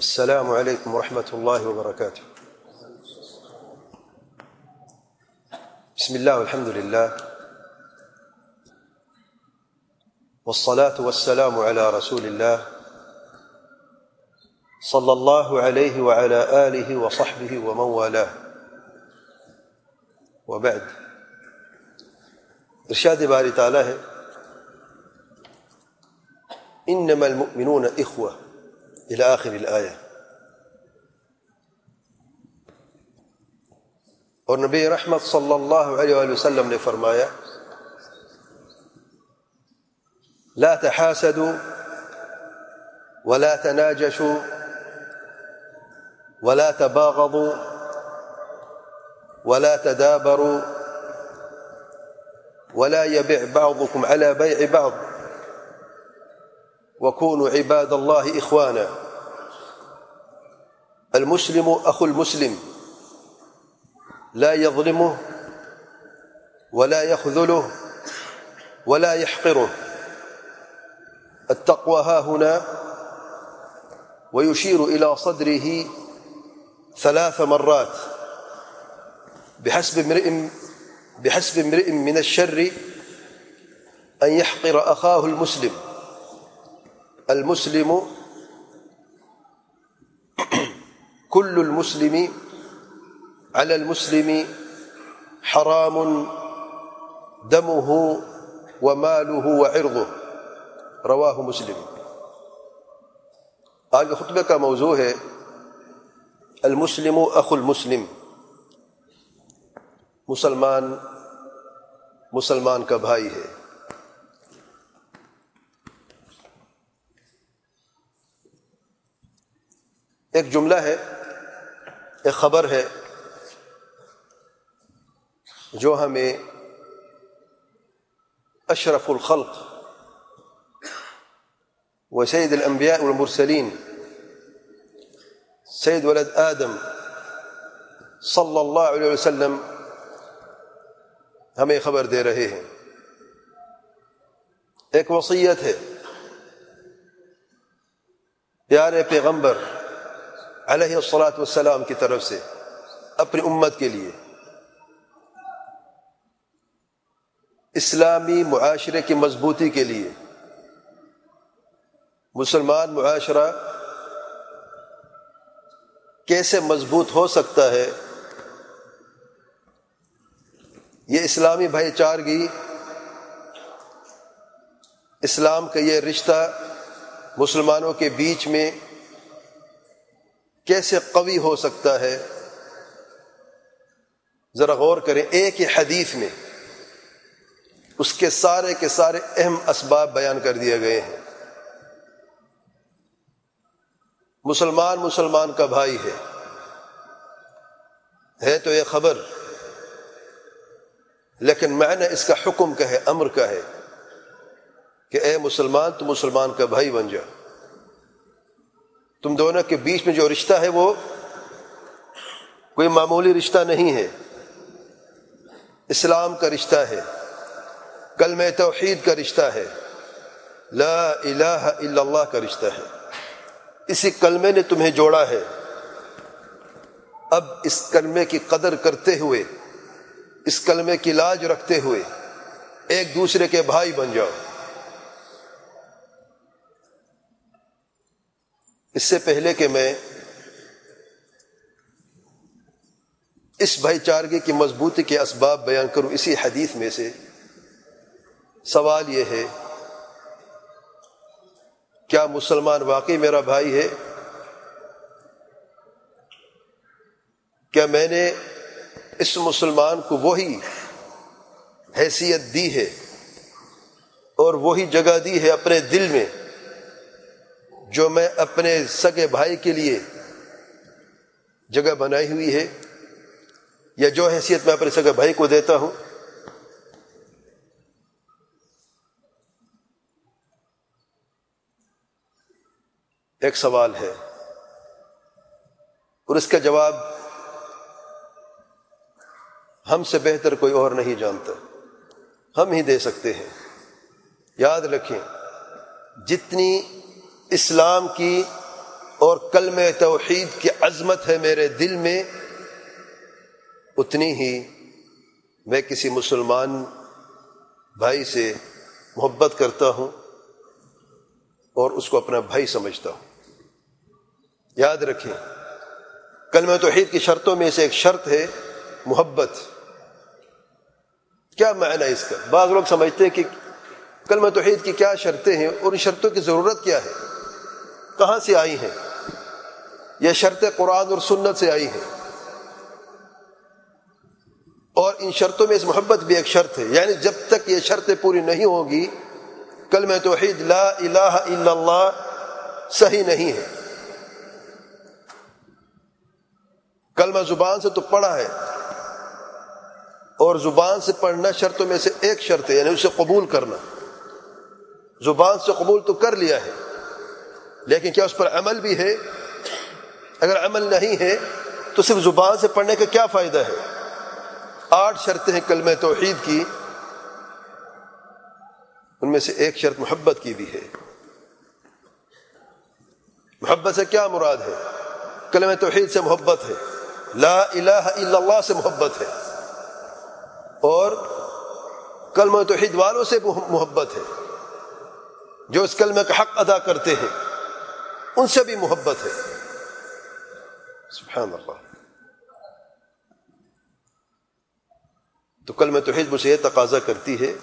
السلام عليكم ورحمة الله وبركاته. بسم الله والحمد لله والصلاة والسلام على رسول الله صلى الله عليه وعلى آله وصحبه ومن والاه وبعد. ارشاد باری تعالی ہے انما المؤمنون اخوة الى آخر الآیہ. اور نبی رحمت صلی اللہ علیہ وآلہ وسلم نے فرمایا لا تحاسدوا ولا تناجشوا ولا تباغضوا ولا تدابروا ولا يبع بعضكم على بيع بعض وكونوا عباد الله إخوانا. المسلم أخو المسلم لا يظلمه ولا يخذله ولا يحقره. التقوى ها هنا، ويشير إلى صدره 3 مرات. بحسب امرئ من الشر أن يحقر أخاه المسلم. المسلم كل المسلم على المسلم حرام دمه وماله وعرضه. رواہ مسلم. آج کے خطبے کا موضوع ہے المسلم اخو المسلم. مسلمان کا بھائی ہے. ایک جملہ ہے، ایک خبر ہے جو ہمیں اشرف الخلق وسید الانبیاء والمرسلین سید ولد آدم صلی اللہ علیہ وسلم ہمیں خبر دے رہے ہیں. ایک وصیت ہے پیارے پیغمبر علیہ الصلاۃ والسلام کی طرف سے اپنی امت کے لیے. اسلامی معاشرے کی مضبوطی کے لیے. مسلمان معاشرہ کیسے مضبوط ہو سکتا ہے، یہ اسلامی بھائی چارگی، اسلام کا یہ رشتہ مسلمانوں کے بیچ میں کیسے قوی ہو سکتا ہے، ذرا غور کریں. ایک ہی حدیث میں اس کے سارے اہم اسباب بیان کر دیے گئے ہیں. مسلمان کا بھائی ہے تو یہ خبر، لیکن معنی اس کا حکم کا ہے، امر کا ہے کہ اے مسلمان تو مسلمان کا بھائی بن جا. تم دونوں کے بیچ میں جو رشتہ ہے وہ کوئی معمولی رشتہ نہیں ہے. اسلام کا رشتہ ہے، کلمہ توحید کا رشتہ ہے، لا الہ الا اللہ کا رشتہ ہے. اسی کلمے نے تمہیں جوڑا ہے. اب اس کلمے کی قدر کرتے ہوئے، اس کلمے کی لاج رکھتے ہوئے ایک دوسرے کے بھائی بن جاؤ. اس سے پہلے کہ میں اس بھائی چارگی کی مضبوطی کے اسباب بیان کروں، اسی حدیث میں سے سوال یہ ہے، کیا مسلمان واقعی میرا بھائی ہے؟ کیا میں نے اس مسلمان کو وہی حیثیت دی ہے اور وہی جگہ دی ہے اپنے دل میں جو میں اپنے سگے بھائی کے لیے جگہ بنائی ہوئی ہے، یا جو حیثیت میں اپنے سگے بھائی کو دیتا ہوں؟ ایک سوال ہے اور اس کا جواب ہم سے بہتر کوئی اور نہیں جانتا، ہم ہی دے سکتے ہیں. یاد رکھیں، جتنی اسلام کی اور کلمہ توحید کی عظمت ہے میرے دل میں، اتنی ہی میں کسی مسلمان بھائی سے محبت کرتا ہوں اور اس کو اپنا بھائی سمجھتا ہوں۔ یاد رکھیں، کلمہ توحید کی شرطوں میں سے ایک شرط ہے محبت۔ کیا معنی ہے اس کا؟ بعض لوگ سمجھتے ہیں کہ کلمہ توحید کی کیا شرطیں ہیں اور ان شرطوں کی ضرورت کیا ہے، کہاں سے آئی ہیں؟ یہ شرطیں قرآن اور سنت سے آئی ہیں، اور ان شرطوں میں اس محبت بھی ایک شرط ہے، یعنی جب تک یہ شرطیں پوری نہیں ہوگی کلمہ توحید لا الہ الا اللہ صحیح نہیں ہے۔ کلمہ زبان سے تو پڑھا ہے، اور زبان سے پڑھنا شرطوں میں سے ایک شرط ہے، یعنی اسے قبول کرنا۔ زبان سے قبول تو کر لیا ہے، لیکن کیا اس پر عمل بھی ہے؟ اگر عمل نہیں ہے تو صرف زبان سے پڑھنے کا کیا فائدہ ہے؟ 8 شرطیں ہیں کلمہ توحید کی، ان میں سے ایک شرط محبت کی بھی ہے۔ محبت سے کیا مراد ہے؟ کلمہ توحید سے محبت ہے، لا الہ الا اللہ سے محبت ہے، اور کلمہ توحید والوں سے محبت ہے، جو اس کلمہ کا حق ادا کرتے ہیں ان سے بھی محبت ہے۔ سبحان اللہ۔ تو کلمہ توحید مجھے یہ تقاضا کرتی ہے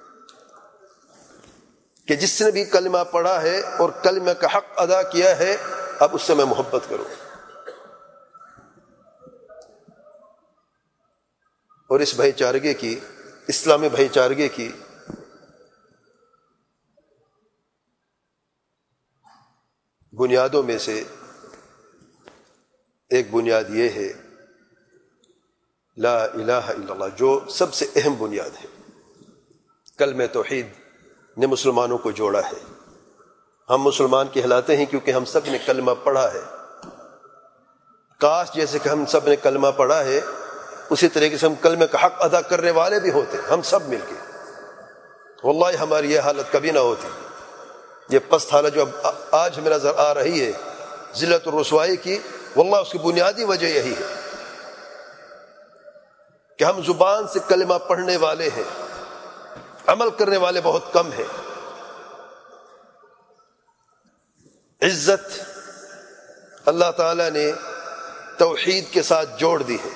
کہ جس نے بھی کلمہ پڑھا ہے اور کلمہ کا حق ادا کیا ہے، اب اس سے میں محبت کروں۔ اور اس بھائی چارگی کی، اسلامی بھائی چارگی کی بنیادوں میں سے ایک بنیاد یہ ہے لا الہ الا اللہ، جو سب سے اہم بنیاد ہے۔ کلمہ توحید نے مسلمانوں کو جوڑا ہے۔ ہم مسلمان کہلاتے ہیں کیونکہ ہم سب نے کلمہ پڑھا ہے۔ کاش جیسے کہ ہم سب نے کلمہ پڑھا ہے اسی طریقے سے ہم کلمہ کا حق ادا کرنے والے بھی ہوتے، ہم سب مل کے۔ واللہ ہماری یہ حالت کبھی نہ ہوتی، یہ پست حالت جو آج ہمیں نظر آ رہی ہے ذلت اور رسوائی کی، واللہ اس کی بنیادی وجہ یہی ہے کہ ہم زبان سے کلمہ پڑھنے والے ہیں، عمل کرنے والے بہت کم ہیں۔ عزت اللہ تعالیٰ نے توحید کے ساتھ جوڑ دی ہے۔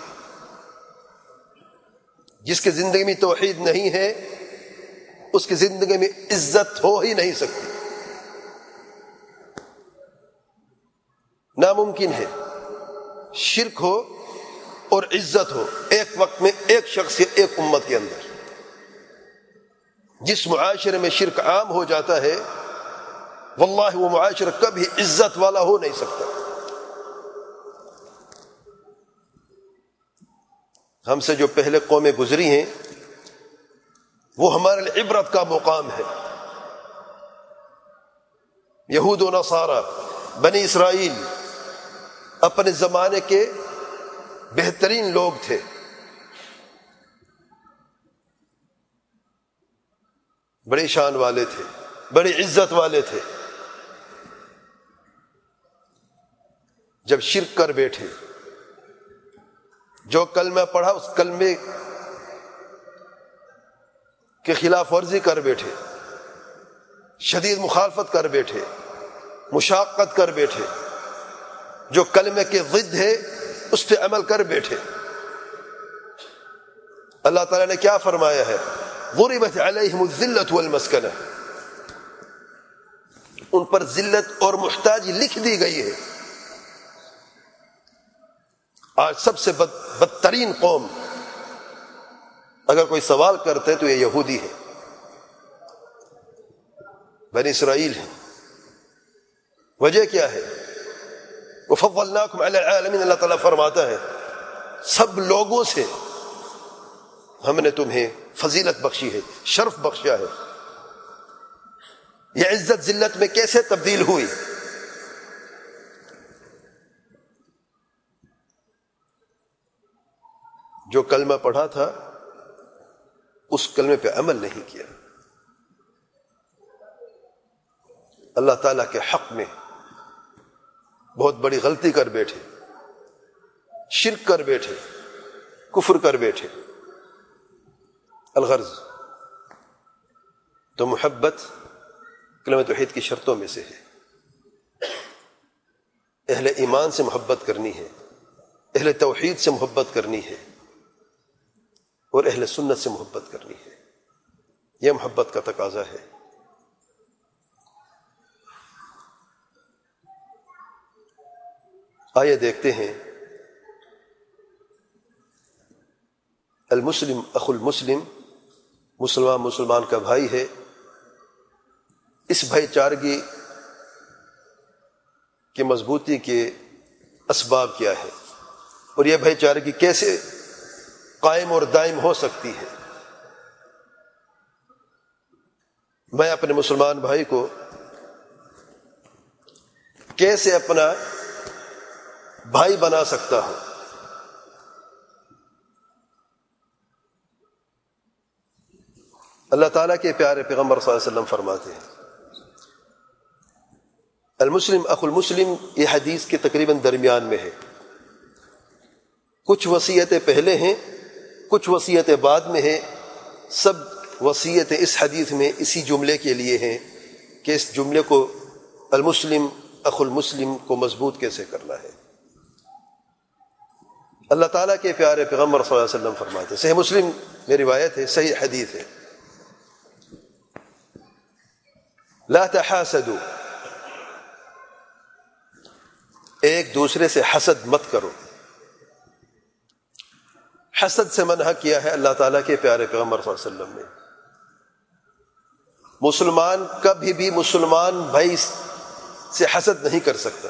جس کی زندگی میں توحید نہیں ہے اس کی زندگی میں عزت ہو ہی نہیں سکتی، ناممکن ہے۔ شرک ہو اور عزت ہو ایک وقت میں، ایک شخص یا ایک امت کے اندر۔ جس معاشرے میں شرک عام ہو جاتا ہے واللہ وہ معاشرہ کبھی عزت والا ہو نہیں سکتا۔ ہم سے جو پہلے قومیں گزری ہیں وہ ہمارے لیے عبرت کا مقام ہے۔ یہود و نصارہ، بنی اسرائیل اپنے زمانے کے بہترین لوگ تھے۔ بڑی شان والے تھے، بڑی عزت والے تھے۔ جب شرک کر بیٹھے، جو کلمہ پڑھا اس کلمے کے خلاف ورزی کر بیٹھے، شدید مخالفت کر بیٹھے، مشاقت کر بیٹھے، جو کلمے کے ضد ہے اس پہ عمل کر بیٹھے۔ اللہ تعالیٰ نے کیا فرمایا ہے؟ ضربت علیہم الذلۃ والمسکنہ، ان پر ذلت اور محتاجی لکھ دی گئی ہے۔ آج سب سے بدترین قوم اگر کوئی سوال کرتے تو یہ یہودی ہے، بنی اسرائیل ہے۔ وجہ کیا ہے؟ وفضلناکم علی العالمین، اللہ تعالیٰ فرماتا ہے سب لوگوں سے ہم نے تمہیں فضیلت بخشی ہے، شرف بخشا ہے۔ یہ عزت ذلت میں کیسے تبدیل ہوئی؟ جو کلمہ پڑھا تھا اس کلمے پہ عمل نہیں کیا، اللہ تعالیٰ کے حق میں بہت بڑی غلطی کر بیٹھے، شرک کر بیٹھے، کفر کر بیٹھے۔ الغرض تو محبت کلمہ توحید کی شرطوں میں سے ہے۔ اہل ایمان سے محبت کرنی ہے، اہل توحید سے محبت کرنی ہے، اور اہل سنت سے محبت کرنی ہے۔ یہ محبت کا تقاضا ہے۔ آئیے دیکھتے ہیں، المسلم اخو المسلم، مسلمان مسلمان کا بھائی ہے، اس بھائی چارگی کی مضبوطی کے اسباب کیا ہے، اور یہ بھائی چارگی کیسے قائم اور دائم ہو سکتی ہے۔ میں اپنے مسلمان بھائی کو کیسے اپنا بھائی بنا سکتا ہوں؟ اللہ تعالیٰ کے پیارے پیغمبر صلی اللہ علیہ وسلم فرماتے ہیں، المسلم اخو المسلم، یہ حدیث کے تقریباً درمیان میں ہے۔ کچھ وصیتیں پہلے ہیں، کچھ وصیتیں بعد میں ہیں۔ سب وصیتیں اس حدیث میں اسی جملے کے لیے ہیں کہ اس جملے کو، المسلم اخو المسلم کو مضبوط کیسے کرنا ہے۔ اللہ تعالیٰ کے پیارے پیغمبر صلی اللہ علیہ وسلم فرماتے ہیں، صحیح مسلم میں روایت ہے، صحیح حدیث ہے، لا تحاسدوا، ایک دوسرے سے حسد مت کرو۔ حسد سے منع کیا ہے اللہ تعالیٰ کے پیارے پیغمبر صلی اللہ علیہ وسلم نے۔ مسلمان کبھی بھی مسلمان بھائی سے حسد نہیں کر سکتا۔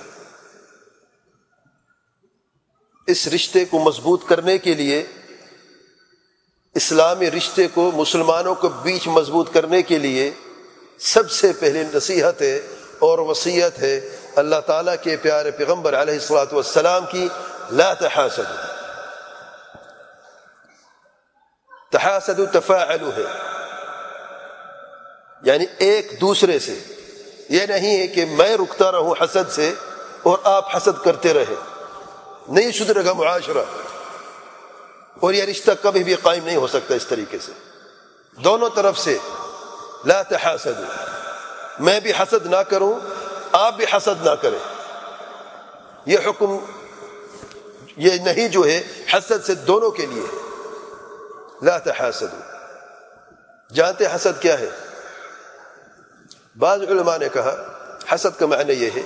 اس رشتے کو مضبوط کرنے کے لیے، اسلامی رشتے کو مسلمانوں کے بیچ مضبوط کرنے کے لیے سب سے پہلے نصیحت ہے اور وصیت ہے اللہ تعالیٰ کے پیارے پیغمبر علیہ الصلوۃ والسلام کی، لا تحاسدوا۔ تحاسدوا تفاعلوا ہے، یعنی ایک دوسرے سے، یہ نہیں ہے کہ میں رکتا رہوں حسد سے اور آپ حسد کرتے رہے، نہیں سدھرے گا معاشرہ، اور یہ رشتہ کبھی بھی قائم نہیں ہو سکتا اس طریقے سے۔ دونوں طرف سے لا تحاسدوا، میں بھی حسد نہ کروں، آپ بھی حسد نہ کریں۔ یہ حکم، یہ نہیں جو ہے حسد سے دونوں کے لیے ہے، لا تحاسدوا۔ جانتے حسد کیا ہے؟ بعض علماء نے کہا حسد کا معنی یہ ہے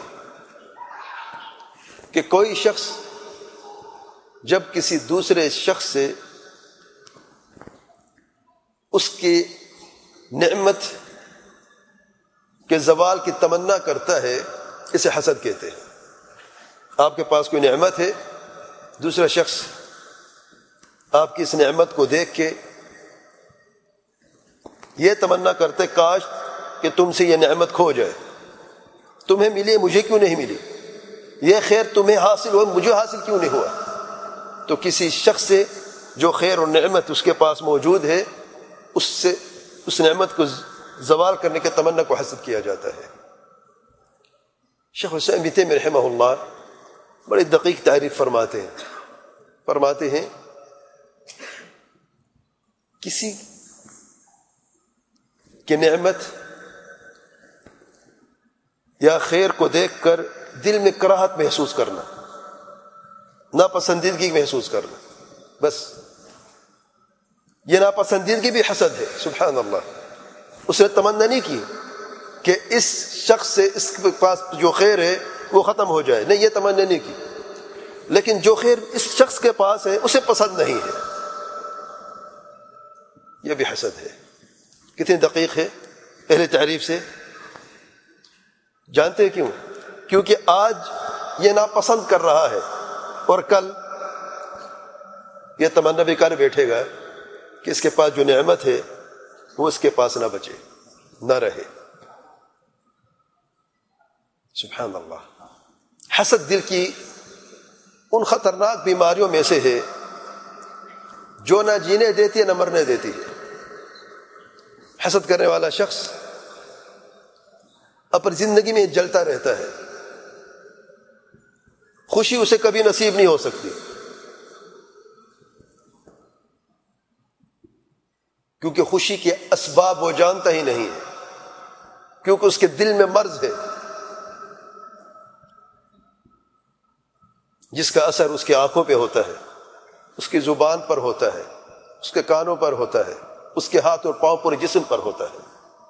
کہ کوئی شخص جب کسی دوسرے شخص سے اس کی نعمت کے زوال کی تمنا کرتا ہے، اسے حسد کہتے ہیں۔ آپ کے پاس کوئی نعمت ہے، دوسرا شخص آپ کی اس نعمت کو دیکھ کے یہ تمنا کرتے کاش کہ تم سے یہ نعمت کھو جائے، تمہیں ملی مجھے کیوں نہیں ملی، یہ خیر تمہیں حاصل ہو مجھے حاصل کیوں نہیں ہوا۔ تو کسی شخص سے جو خیر اور نعمت اس کے پاس موجود ہے، اس سے اس نعمت کو زوال کرنے کے تمنا کو حسد کیا جاتا ہے۔ شیخ حسین ابن تیمیہ رحمہ اللہ بڑی دقیق تعریف فرماتے ہیں کسی کی نعمت یا خیر کو دیکھ کر دل میں کراہت محسوس کرنا، ناپسندیدگی محسوس کرنا، بس یہ ناپسندیدگی بھی حسد ہے۔ سبحان اللہ، اس نے تمنا نہیں کی کہ اس شخص سے اس کے پاس جو خیر ہے وہ ختم ہو جائے، نہیں، یہ تمنا نہیں کی، لیکن جو خیر اس شخص کے پاس ہے اسے پسند نہیں ہے، یہ بھی حسد ہے۔ کتنی دقیق ہے اہل تعریف سے۔ جانتے کیوں؟ کیونکہ آج یہ ناپسند کر رہا ہے اور کل یہ تمنا بھی کر بیٹھے گا کہ اس کے پاس جو نعمت ہے وہ اس کے پاس نہ بچے، نہ رہے۔ سبحان اللہ، حسد دل کی ان خطرناک بیماریوں میں سے ہے جو نہ جینے دیتی ہے نہ مرنے دیتی ہے۔ حسد کرنے والا شخص اپنی زندگی میں جلتا رہتا ہے، خوشی اسے کبھی نصیب نہیں ہو سکتی، کیونکہ خوشی کے اسباب وہ جانتا ہی نہیں ہے، کیونکہ اس کے دل میں مرض ہے جس کا اثر اس کی آنکھوں پہ ہوتا ہے، اس کی زبان پر ہوتا ہے، اس کے کانوں پر ہوتا ہے، اس کے ہاتھ اور پاؤں پورے جسم پر ہوتا ہے۔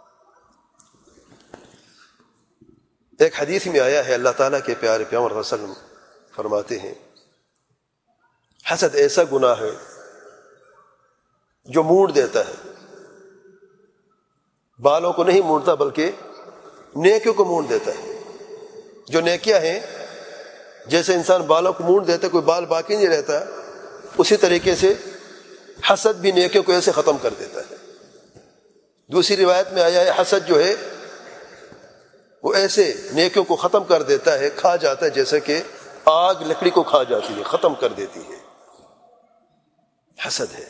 ایک حدیث میں آیا ہے، اللہ تعالیٰ کے پیارے پیغمبر صلی اللہ علیہ وسلم فرماتے ہیں حسد ایسا گناہ ہے جو موڑ دیتا ہے، بالوں کو نہیں موڑتا بلکہ نیکیوں کو موڑ دیتا ہے۔ جو نیکیاں ہیں، جیسے انسان بالوں کو موڑ دیتا ہے، کوئی بال باقی نہیں رہتا، اسی طریقے سے حسد بھی نیکیوں کو ایسے ختم کر دیتا ہے۔ دوسری روایت میں آیا ہے حسد جو ہے وہ ایسے نیکیوں کو ختم کر دیتا ہے، کھا جاتا ہے جیسے کہ آگ لکڑی کو کھا جاتی ہے، ختم کر دیتی ہے۔ حسد ہے،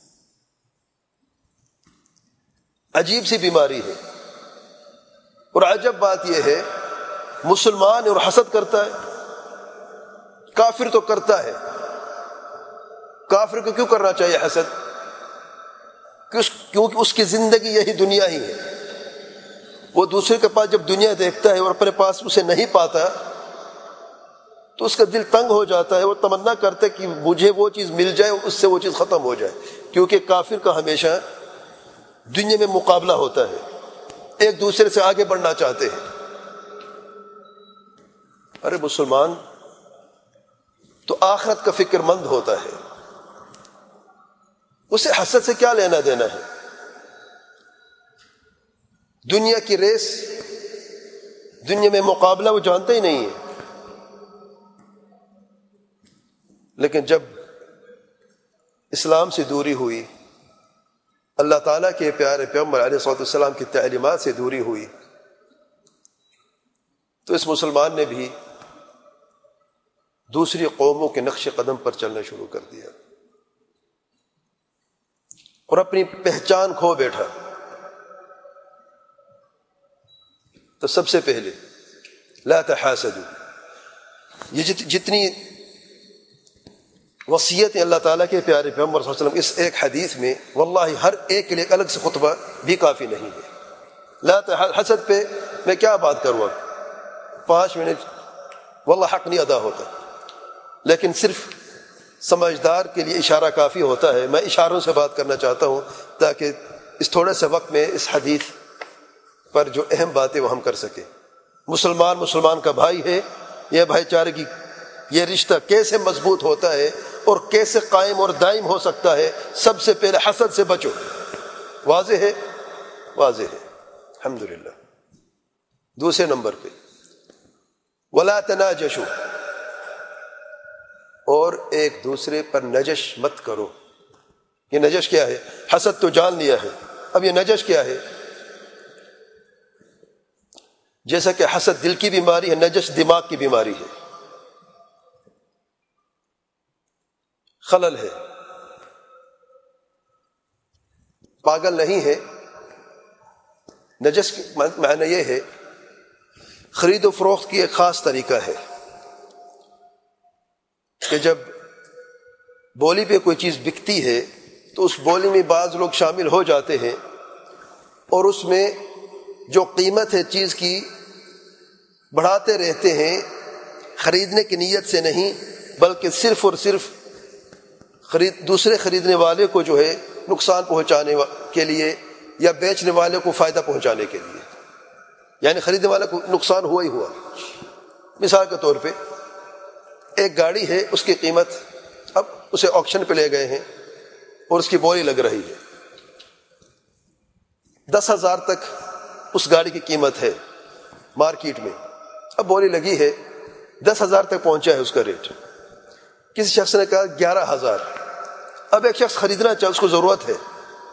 عجیب سی بیماری ہے، اور عجب بات یہ ہے مسلمان اور حسد کرتا ہے، کافر تو کرتا ہے۔ کافر کو کیوں کرنا چاہیے حسد؟ کیونکہ اس کی زندگی یہی دنیا ہی ہے۔ وہ دوسرے کے پاس جب دنیا دیکھتا ہے اور اپنے پاس اسے نہیں پاتا تو اس کا دل تنگ ہو جاتا ہے، وہ تمنا کرتا ہے کہ مجھے وہ چیز مل جائے اور اس سے وہ چیز ختم ہو جائے، کیونکہ کافر کا ہمیشہ دنیا میں مقابلہ ہوتا ہے، ایک دوسرے سے آگے بڑھنا چاہتے ہیں۔ ارے مسلمان تو آخرت کا فکر مند ہوتا ہے، اسے حسد سے کیا لینا دینا ہے؟ دنیا کی ریس، دنیا میں مقابلہ وہ جانتا ہی نہیں ہے۔ لیکن جب اسلام سے دوری ہوئی، اللہ تعالیٰ کے پیارے پیغمبر علیہ الصلوۃ والسلام کی تعلیمات سے دوری ہوئی، تو اس مسلمان نے بھی دوسری قوموں کے نقش قدم پر چلنا شروع کر دیا اور اپنی پہچان کھو بیٹھا۔ تو سب سے پہلے لا تحاسدوا، یہ جتنی وصیتیں اللہ تعالیٰ کے پیارے پیغمبر صلی اللہ علیہ وسلم اس ایک حدیث میں، واللہ ہر ایک کے لیے ایک الگ سے خطبہ بھی کافی نہیں ہے۔ لا حسد پہ میں کیا بات کروں، 5 منٹ واللہ حق نہیں ادا ہوتا، لیکن صرف سمجھدار کے لیے اشارہ کافی ہوتا ہے۔ میں اشاروں سے بات کرنا چاہتا ہوں تاکہ اس تھوڑے سے وقت میں اس حدیث پر جو اہم باتیں وہ ہم کر سکیں۔ مسلمان کا بھائی ہے، یہ بھائی چارے کی یہ رشتہ کیسے مضبوط ہوتا ہے اور کیسے قائم اور دائم ہو سکتا ہے؟ سب سے پہلے حسد سے بچو۔ واضح ہے، واضح ہے، الحمدللہ۔ دوسرے نمبر پہ ولا تناجشوا، اور ایک دوسرے پر نجش مت کرو۔ یہ نجش کیا ہے؟ حسد تو جان لیا ہے، اب یہ نجش کیا ہے؟ جیسا کہ حسد دل کی بیماری ہے، نجش دماغ کی بیماری ہے، خلل ہے، پاگل نہیں ہے۔ نجس کا معنی یہ ہے خرید و فروخت کی ایک خاص طریقہ ہے کہ جب بولی پہ کوئی چیز بکتی ہے تو اس بولی میں بعض لوگ شامل ہو جاتے ہیں اور اس میں جو قیمت ہے چیز کی بڑھاتے رہتے ہیں، خریدنے کی نیت سے نہیں بلکہ صرف اور صرف دوسرے خریدنے والے کو جو ہے نقصان پہنچانے کے لیے یا بیچنے والے کو فائدہ پہنچانے کے لیے، یعنی خریدنے والے کو نقصان ہوا ہی ہوا۔ مثال کے طور پہ ایک گاڑی ہے، اس کی قیمت اب اسے آکشن پہ لے گئے ہیں اور اس کی بولی لگ رہی ہے 10,000 تک اس گاڑی کی قیمت ہے مارکیٹ میں، اب بولی لگی ہے 10,000 تک پہنچا ہے اس کا ریٹ۔ کسی شخص نے کہا 11,000، اب ایک شخص خریدنا چاہے، اس کو ضرورت ہے،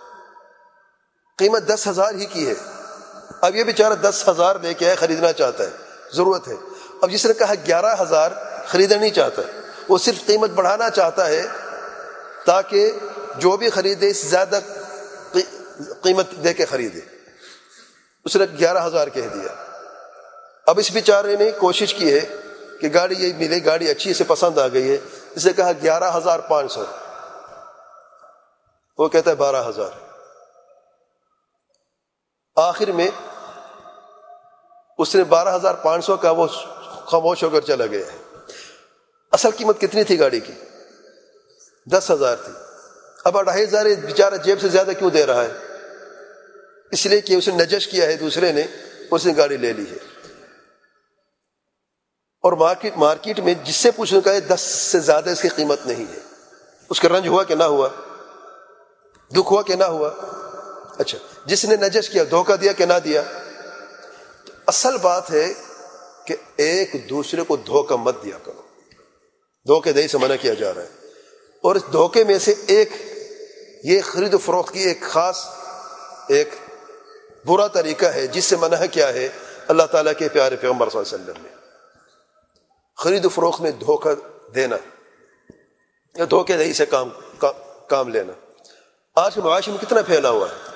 قیمت 10,000 ہی کی ہے، اب یہ بیچارہ 10,000 لے کے خریدنا چاہتا ہے، ضرورت ہے۔ اب جس نے کہا 11,000 خریدنا نہیں چاہتا، وہ صرف قیمت بڑھانا چاہتا ہے تاکہ جو بھی خریدے اس زیادہ قیمت دے کے خریدے، اس نے 11,000 کہہ دیا۔ اب اس بیچارے نے کوشش کی ہے کہ گاڑی یہ ملے، گاڑی اچھی سے پسند آ گئی ہے، اسے کہا 11,500، وہ کہتا ہے 12,000۔ آخر میں اس نے 12,500 کا وہ خاموش ہو کر چلا گیا ہے۔ اصل قیمت کتنی تھی گاڑی کی؟ 10,000 تھی۔ اب 2,500 بیچارہ جیب سے زیادہ کیوں دے رہا ہے؟ اس لیے کہ اس نے نجش کیا ہے دوسرے نے، اس نے گاڑی لے لی ہے۔ اور مارکیٹ میں جس سے پوچھنے کا ہے 10 سے زیادہ اس کی قیمت نہیں ہے۔ اس کا رنج ہوا کہ نہ ہوا؟ دکھ ہوا کہ نہ ہوا؟ اچھا، جس نے نجش کیا دھوکہ دیا کہ نہ دیا؟ اصل بات ہے کہ ایک دوسرے کو دھوکہ مت دیا کرو، دھوکے دہی سے منع کیا جا رہا ہے۔ اور اس دھوکے میں سے ایک یہ خرید و فروخت کی ایک خاص ایک برا طریقہ ہے جس سے منع کیا ہے اللہ تعالیٰ کے پیارے پیغمبر صلی اللہ علیہ وسلم نے، خرید و فروخت میں دھوکہ دینا یا دھوکے دہی سے کام لینا۔ آج کے معاشرے میں کتنا پھیلا ہوا ہے۔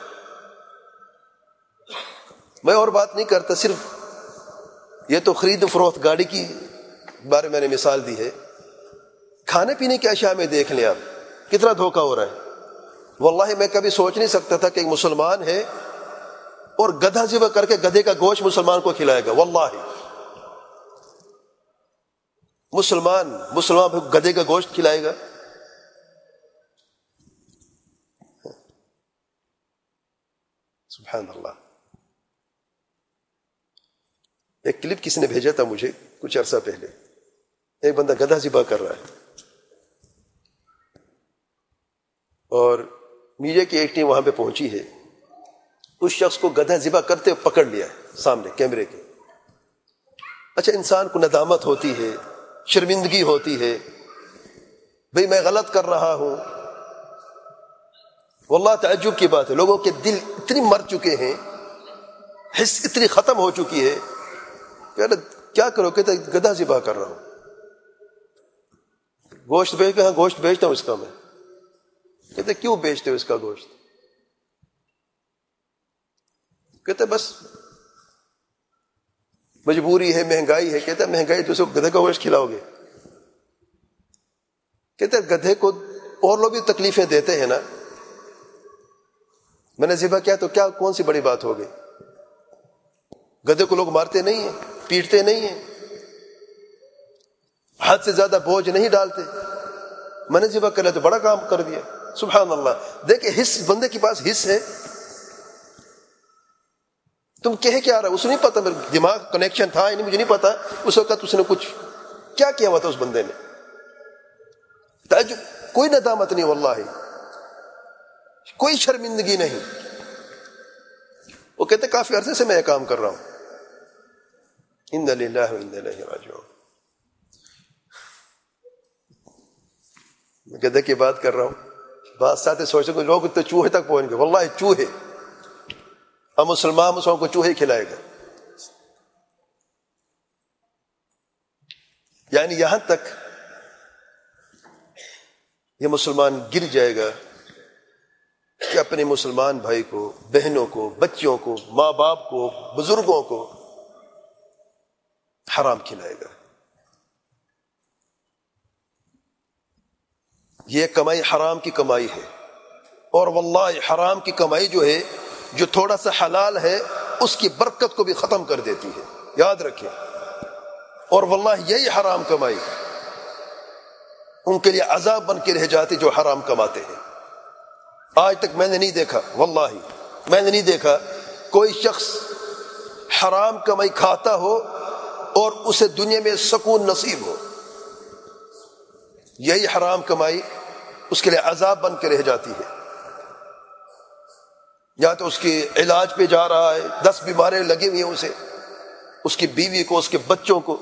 میں اور بات نہیں کرتا، صرف یہ تو خرید و فروخت گاڑی کی بارے میں نے مثال دی ہے، کھانے پینے کی اشیاء میں دیکھ لیں آپ کتنا دھوکہ ہو رہا ہے۔ واللہ میں کبھی سوچ نہیں سکتا تھا کہ ایک مسلمان ہے اور گدھا ذبح کر کے گدھے کا گوشت مسلمان کو کھلائے گا۔ واللہ مسلمان گدھے کا گوشت کھلائے گا؟ سبحان اللہ۔ ایک کلپ کسی نے بھیجا تھا مجھے کچھ عرصہ پہلے، ایک بندہ گدھا ذبح کر رہا ہے اور میڈیا کی ایک ٹیم وہاں پہ پہنچی ہے، اس شخص کو گدھا ذبح کرتے پکڑ لیا ہے سامنے کیمرے کے۔ اچھا، انسان کو ندامت ہوتی ہے، شرمندگی ہوتی ہے، بھئی میں غلط کر رہا ہوں۔ واللہ تعجب کی بات ہے، لوگوں کے دل اتنی مر چکے ہیں، حس اتنی ختم ہو چکی ہے کہ کیا کرو، کہتے گدھا ذبح کر رہا ہوں۔ گوشت بیچ کے، ہاں گوشت بیچتا ہوں اس کا میں۔ کہتے کیوں بیچتے ہو اس کا گوشت؟ کہتے بس مجبوری ہے، مہنگائی ہے۔ کہتے مہنگائی تو گدھے کا گوشت کھلاؤ گے؟ کہتے گدھے کو اور لوگ بھی تکلیفیں دیتے ہیں نا، میں نے ذبح کیا تو کیا کون سی بڑی بات ہو گئی؟ گدھے کو لوگ مارتے نہیں ہیں، پیٹتے نہیں ہیں، حد سے زیادہ بوجھ نہیں ڈالتے۔ میں نے ذبح کر لیا تو بڑا کام کر دیا۔ سبحان اللہ۔ دیکھیں حس، بندے کے پاس حس ہے، تم کہے کیا رہا ہے؟ اسے نہیں پتا، میرے دماغ کنیکشن تھا نہیں، مجھے نہیں پتا اس وقت اس نے کچھ کیا کیا ہوا تھا اس بندے نے۔ تعجب، کوئی ندامت نہیں، واللہ کوئی شرمندگی نہیں۔ وہ کہتے کافی عرصے سے میں یہ کام کر رہا ہوں۔ انا للہ و انا الیہ راجعون۔ میں گدھے کی بات کر رہا ہوں، بات ساتھ سوچتے کہ لوگ تو چوہے تک پہنچ گئے۔ واللہ چوہے، اب مسلمان کو چوہے کھلائے گا۔ یعنی یہاں تک یہ مسلمان گر جائے گا کہ اپنے مسلمان بھائی کو، بہنوں کو، بچوں کو، ماں باپ کو، بزرگوں کو حرام کھلائے گا۔ یہ کمائی حرام کی کمائی ہے، اور واللہ حرام کی کمائی جو ہے، جو تھوڑا سا حلال ہے، اس کی برکت کو بھی ختم کر دیتی ہے، یاد رکھیں۔ اور واللہ یہی حرام کمائی ان کے لیے عذاب بن کے رہ جاتی جو حرام کماتے ہیں۔ آج تک میں نے نہیں دیکھا، واللہ میں نے نہیں دیکھا کوئی شخص حرام کمائی کھاتا ہو اور اسے دنیا میں سکون نصیب ہو۔ یہی حرام کمائی اس کے لیے عذاب بن کے رہ جاتی ہے۔ یا تو اس کے علاج پہ جا رہا ہے، 10 بیماریاں لگی ہوئی ہیں اسے، اس کی بیوی کو، اس کے بچوں کو،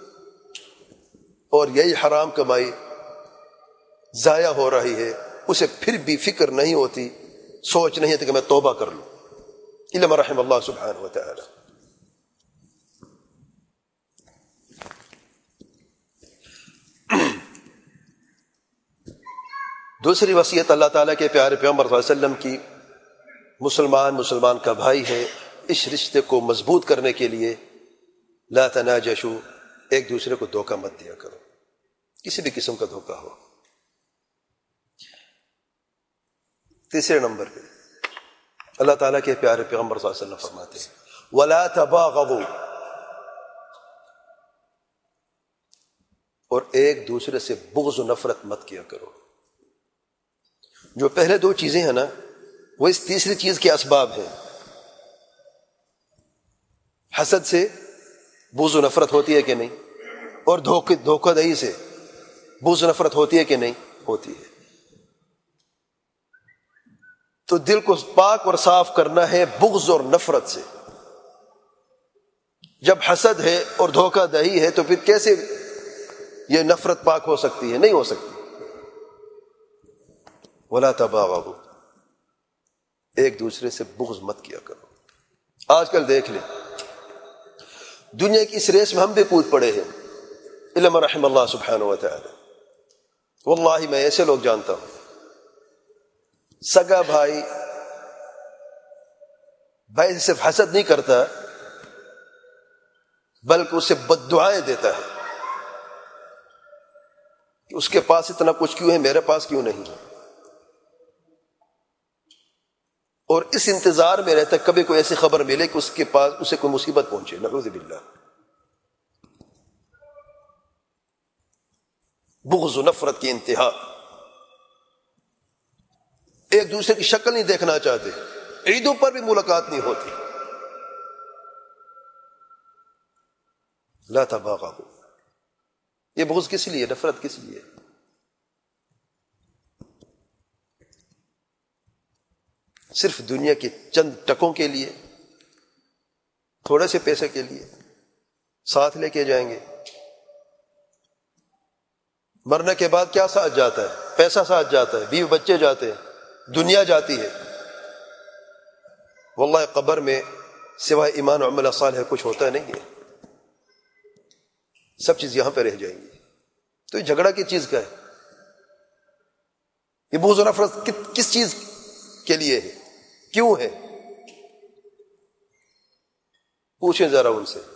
اور یہی حرام کمائی ضائع ہو رہی ہے، اسے پھر بھی فکر نہیں ہوتی، سوچ نہیں ہوتی کہ میں توبہ کر لوں، الا من رحم اللہ سبحانہ و تعالی۔ دوسری وصیت اللہ تعالیٰ کے پیارے پیغمبر صلی اللہ علیہ وسلم کی، مسلمان کا بھائی ہے، اس رشتے کو مضبوط کرنے کے لیے لا تناجشوا ایک دوسرے کو دھوکہ مت دیا کرو، کسی بھی قسم کا دھوکہ ہو۔ تیسرے نمبر پہ اللہ تعالیٰ کے پیارے پیغمبر صلی اللہ علیہ وسلم فرماتے ہیں وَلَا تَبَاغَضُوا، اور ایک دوسرے سے بغض و نفرت مت کیا کرو۔ جو پہلے دو چیزیں ہیں نا، وہ اس تیسری چیز کے اسباب ہیں۔ حسد سے بغض و نفرت ہوتی ہے کہ نہیں؟ اور دھوکہ دہی سے بغض و نفرت ہوتی ہے کہ نہیں؟ ہوتی ہے۔ تو دل کو پاک اور صاف کرنا ہے بغض اور نفرت سے۔ جب حسد ہے اور دھوکہ دہی ہے تو پھر کیسے یہ نفرت پاک ہو سکتی ہے؟ نہیں ہو سکتی۔ وَلَا تَبَاغَضُوا، ایک دوسرے سے بغض مت کیا کرو۔ آج کل دیکھ لیں، دنیا کی اس ریس میں ہم بھی کود پڑے ہیں، الا من رحم اللہ سبحانہ وتعالی۔ واللہ میں ایسے لوگ جانتا ہوں، سگا بھائی سے صرف حسد نہیں کرتا بلکہ اسے بد دعائیں دیتا ہے کہ اس کے پاس اتنا کچھ کیوں ہے، میرے پاس کیوں نہیں ہے، اور اس انتظار میں رہتا کبھی کوئی ایسی خبر ملے کہ اس کے پاس اسے کوئی مصیبت پہنچے، نعوذ باللہ۔ بغض و نفرت کی انتہا، ایک دوسرے کی شکل نہیں دیکھنا چاہتے، عیدوں پر بھی ملاقات نہیں ہوتی۔ لا تباغضوا، یہ بغض کس لیے، نفرت کس لیے؟ صرف دنیا کے چند ٹکوں کے لیے، تھوڑے سے پیسے کے لیے ساتھ لے کے جائیں گے، مرنے کے بعد کیا ساتھ جاتا ہے؟ پیسہ ساتھ جاتا ہے، بیوی بچے جاتے ہیں، دنیا جاتی ہے۔ واللہ قبر میں سوائے ایمان و عمل صالح کچھ ہوتا نہیں ہے، سب چیز یہاں پہ رہ جائیں گی۔ تو یہ جھگڑا کی چیز کا ہے؟ یہ بغض و نفرت کس چیز کے لیے ہے، کیوں ہے؟ پوچھیں ذرا ان سے۔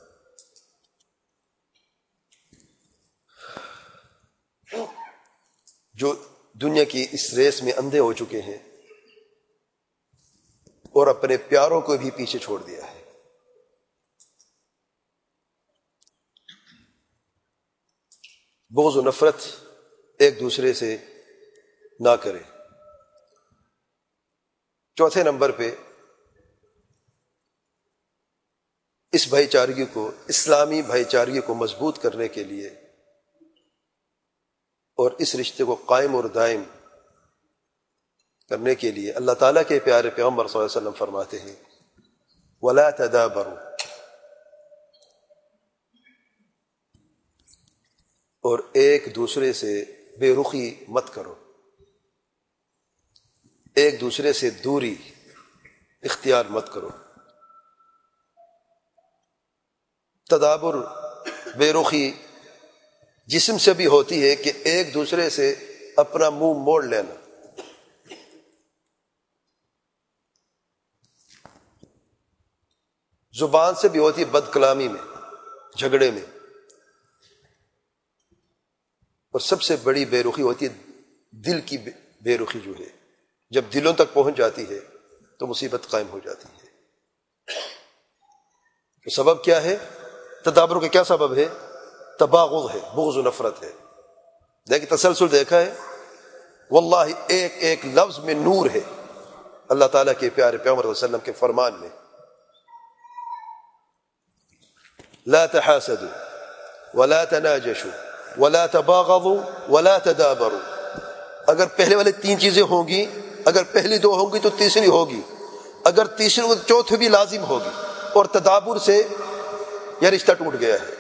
جو دنیا کی اس ریس میں اندھے ہو چکے ہیں اور اپنے پیاروں کو بھی پیچھے چھوڑ دیا ہے۔ بغض و نفرت ایک دوسرے سے نہ کرے۔ چوتھے نمبر پہ اس بھائی چارگی کو، اسلامی بھائی چارگی کو مضبوط کرنے کے لیے اور اس رشتے کو قائم اور دائم کرنے کے لیے اللہ تعالیٰ کے پیارے پیغمبر صلی اللہ علیہ وسلم فرماتے ہیں وَلَا تَدَابَرُوا، اور ایک دوسرے سے بے رخی مت کرو، ایک دوسرے سے دوری اختیار مت کرو۔ تدابر، بے رخی جسم سے بھی ہوتی ہے کہ ایک دوسرے سے اپنا منہ موڑ لینا، زبان سے بھی ہوتی ہے، بد کلامی میں، جھگڑے میں، اور سب سے بڑی بے رخی ہوتی ہے دل کی بے رخی، جو ہے جب دلوں تک پہنچ جاتی ہے تو مصیبت قائم ہو جاتی ہے۔ تو سبب کیا ہے؟ تدابر کا کیا سبب ہے؟ تباغض ہے، بغض و نفرت ہے۔ دیکھیں تسلسل دیکھا ہے، واللہ ایک ایک لفظ میں نور ہے اللہ تعالیٰ کے پیارے پیغمبر صلی اللہ علیہ وسلم کے فرمان میں۔ لا تحاسدوا ولا تناجشوا ولا تباغضوا ولا تدابروا۔ اگر پہلے والے تین چیزیں ہوں گی، اگر پہلی دو ہوں گی تو تیسری ہوگی، اگر تیسری ہوگی تو چوتھی بھی لازم ہوگی، اور تدابر سے یہ رشتہ ٹوٹ گیا ہے۔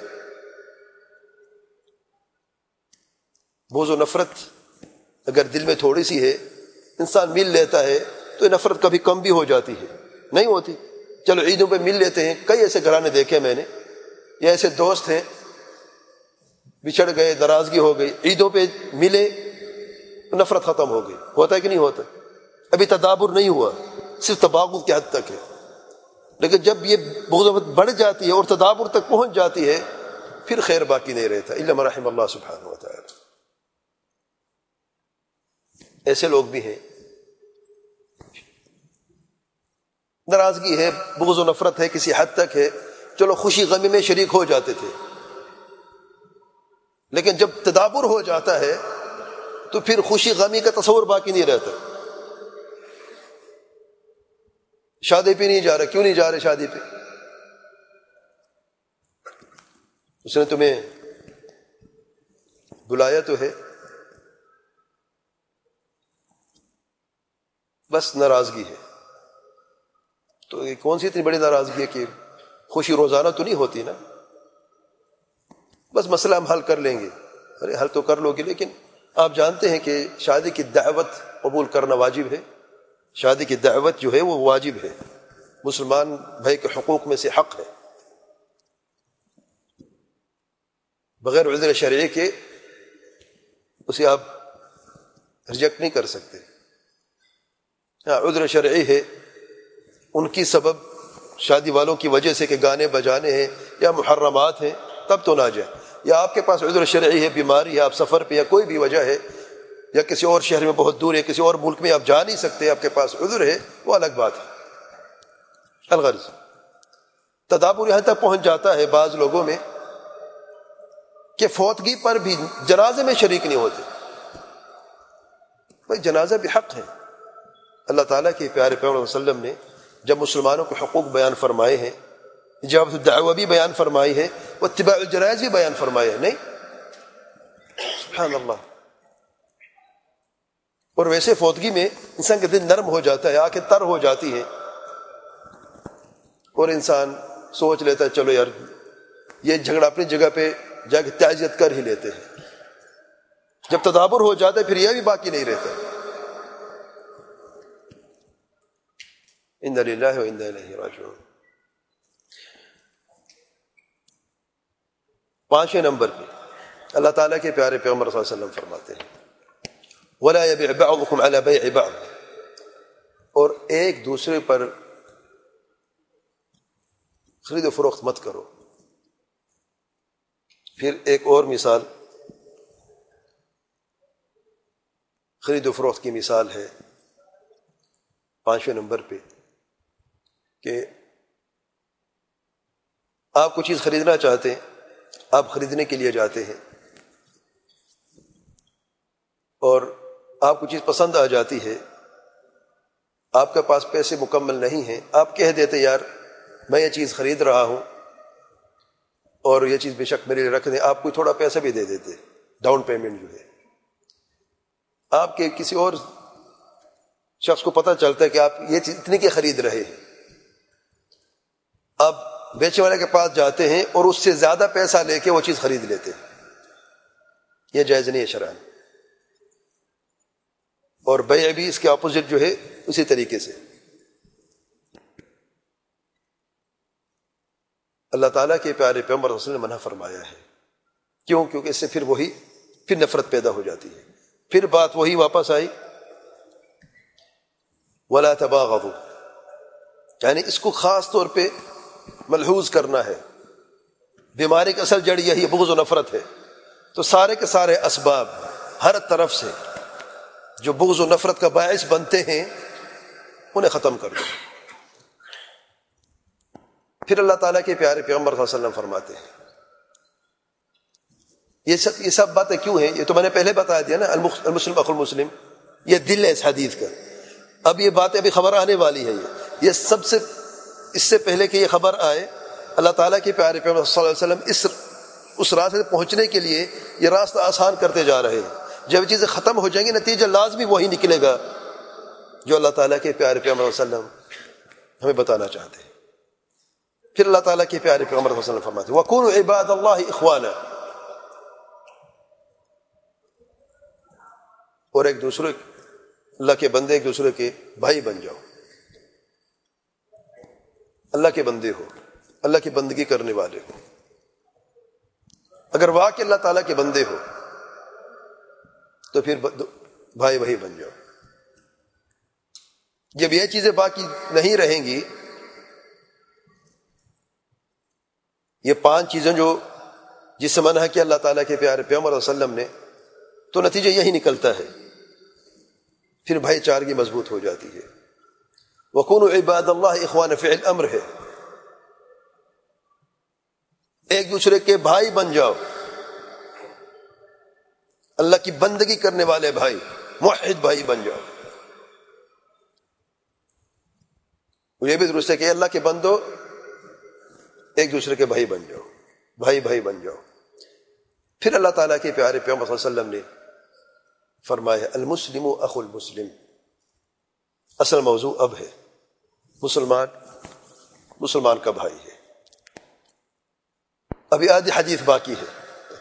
بغض و نفرت اگر دل میں تھوڑی سی ہے، انسان مل لیتا ہے تو یہ نفرت کبھی کم بھی ہو جاتی ہے، نہیں ہوتی۔ چلو عیدوں پہ مل لیتے ہیں، کئی ایسے گھرانے دیکھے میں نے، یا ایسے دوست ہیں بچھڑ گئے، ناراضگی ہو گئی، عیدوں پہ ملے نفرت ختم ہو گئی۔ ہوتا ہے کہ نہیں ہوتا؟ ابھی تدابر نہیں ہوا، صرف تباغض کی حد تک ہے، لیکن جب یہ بغض بڑھ جاتی ہے اور تدابر تک پہنچ جاتی ہے پھر خیر باقی نہیں رہتا الا من رحم اللہ سبحانہ و تعالی. ایسے لوگ بھی ہیں، ناراضگی ہے، بغض و نفرت ہے، کسی حد تک ہے، چلو خوشی غمی میں شریک ہو جاتے تھے، لیکن جب تدابر ہو جاتا ہے تو پھر خوشی غمی کا تصور باقی نہیں رہتا. شادی پہ نہیں جا رہا، کیوں نہیں جا رہے شادی پہ؟ اس نے تمہیں بلایا تو ہے، بس ناراضگی ہے. تو یہ کون سی اتنی بڑی ناراضگی ہے کہ خوشی روزانہ تو نہیں ہوتی نا، بس مسئلہ ہم حل کر لیں گے. ارے حل تو کر لو گے، لیکن آپ جانتے ہیں کہ شادی کی دعوت قبول کرنا واجب ہے. شادی کی دعوت جو ہے وہ واجب ہے، مسلمان بھائی کے حقوق میں سے حق ہے، بغیر عذر شرعی کے اسے آپ ریجیکٹ نہیں کر سکتے. ہاں عذر شرعی ہے، ان کی سبب شادی والوں کی وجہ سے کہ گانے بجانے ہیں یا محرمات ہیں، تب تو نہ جائے. یا آپ کے پاس عذر شرعی ہے، بیماری ہے، آپ سفر پہ یا کوئی بھی وجہ ہے، یا کسی اور شہر میں بہت دور ہے، کسی اور ملک میں آپ جا نہیں سکتے، آپ کے پاس عذر ہے، وہ الگ بات ہے. الغرض تدابر یہاں تک پہنچ جاتا ہے بعض لوگوں میں کہ فوتگی پر بھی جنازے میں شریک نہیں ہوتے. بھائی جنازہ بھی حق ہے. اللہ تعالیٰ کے پیارے پیغمبر صلی اللہ علیہ وسلم نے جب مسلمانوں کے حقوق بیان فرمائے ہیں، جب دعوی بھی بیان فرمائی ہے، وہ اتباع الجنائز بھی بیان فرمائے ہیں. نہیں، سبحان اللہ. اور ویسے فوتگی میں انسان کے دل نرم ہو جاتا ہے، آنکھیں تر ہو جاتی ہیں، اور انسان سوچ لیتا ہے چلو یار یہ جھگڑا اپنی جگہ پہ جا کے تعزیت کر ہی لیتے ہیں. جب تدابر ہو جاتا ہے پھر یہ بھی باقی نہیں رہتا. انا للہ و انا الیہ راجعون. 5 نمبر پہ اللہ تعالیٰ کے پیارے پیغمبر صلی اللہ علیہ وسلم فرماتے ہیں وَلَا يَبِعْ بَعْضُكُمْ عَلَى بَيْعِ بَعْضٍ، اور ایک دوسرے پر خرید و فروخت مت کرو. پھر ایک اور مثال خرید و فروخت کی مثال ہے 5ویں نمبر پہ کہ آپ کوئی چیز خریدنا چاہتے ہیں، آپ خریدنے کے لیے جاتے ہیں اور آپ کو چیز پسند آ جاتی ہے، آپ کے پاس پیسے مکمل نہیں ہیں، آپ کہہ دیتے یار میں یہ چیز خرید رہا ہوں اور یہ چیز بے شک میرے لیے رکھ دیں، آپ کو تھوڑا پیسہ بھی دے دیتے، ڈاؤن پیمنٹ جو ہے. آپ کے کسی اور شخص کو پتہ چلتا ہے کہ آپ یہ چیز اتنے کی خرید رہے ہیں، آپ بیچنے والے کے پاس جاتے ہیں اور اس سے زیادہ پیسہ لے کے وہ چیز خرید لیتے ہیں. یہ جائز نہیں ہے شرعاً. اور بیع بھی اس کے اپوزٹ جو ہے اسی طریقے سے. اللہ تعالیٰ کے پیارے پیغمبر رسول نے منع فرمایا ہے. کیوں؟ کیونکہ اس سے پھر نفرت پیدا ہو جاتی ہے. پھر بات وہی واپس آئی وَلَا تَبَاغَضُوا، یعنی اس کو خاص طور پہ ملحوظ کرنا ہے. بیماری کا اصل جڑ یہی بغض و نفرت ہے. تو سارے کے سارے اسباب ہر طرف سے جو بغض و نفرت کا باعث بنتے ہیں انہیں ختم کر دو. پھر اللہ تعالیٰ کے پیارے پیغمبر صلی اللہ علیہ وسلم فرماتے ہیں یہ سب باتیں کیوں ہیں؟ یہ تو میں نے پہلے بتا دیا نا، المسلم اخو المسلم، یہ دل ہے اس حدیث کا. اب یہ باتیں ابھی خبر آنے والی ہے. یہ سب سے اس سے پہلے کہ یہ خبر آئے اللہ تعالیٰ کے پیارے پیغمبر صلی اللہ علیہ وسلم اس راستے پہنچنے کے لیے یہ راستہ آسان کرتے جا رہے ہیں. جب یہ چیزیں ختم ہو جائیں گی نتیجہ لازمی وہی نکلے گا جو اللہ تعالیٰ کے پیارے پیغمبر صلی اللہ علیہ وسلم ہمیں بتانا چاہتے ہیں. پھر اللہ تعالیٰ کے پیارے پیغمبر صلی اللہ علیہ وسلم فرماتے ہیں وَكُونُوا عِبَادَ اللَّهِ إِخْوَانًا، اور ایک دوسرے اللہ کے بندے ایک دوسرے کے بھائی بن جاؤ. اللہ کے بندے ہو، اللہ کی بندگی کرنے والے ہو. اگر واقعی اللہ تعالیٰ کے بندے ہو تو پھر بھائی وہی بن جاؤ. جب یہ چیزیں باقی نہیں رہیں گی، یہ 5 چیزیں جو جس سے منع کیا اللہ تعالیٰ کے پیارے پیغمبر صلی اللہ علیہ وسلم نے، تو نتیجہ یہی نکلتا ہے، پھر بھائی چارگی مضبوط ہو جاتی ہے۔ وَكُونُوا عِبَادَ اللَّهِ إِخْوَانَ فِعِلْ امر ہے، ایک دوسرے کے بھائی بن جاؤ، اللہ کی بندگی کرنے والے بھائی، موحد بھائی بن جاؤ۔ یہ بھی درست ہے کہ اللہ کے بندو ایک دوسرے کے بھائی بن جاؤ، بھائی بھائی بن جاؤ۔ پھر اللہ تعالیٰ کے پیارے پیغمبر صلی اللہ علیہ وسلم نے فرمایا المسلم اخو المسلم، اصل موضوع اب ہے مسلمان کا بھائی ہے۔ ابھی آدھی حدیث باقی ہے،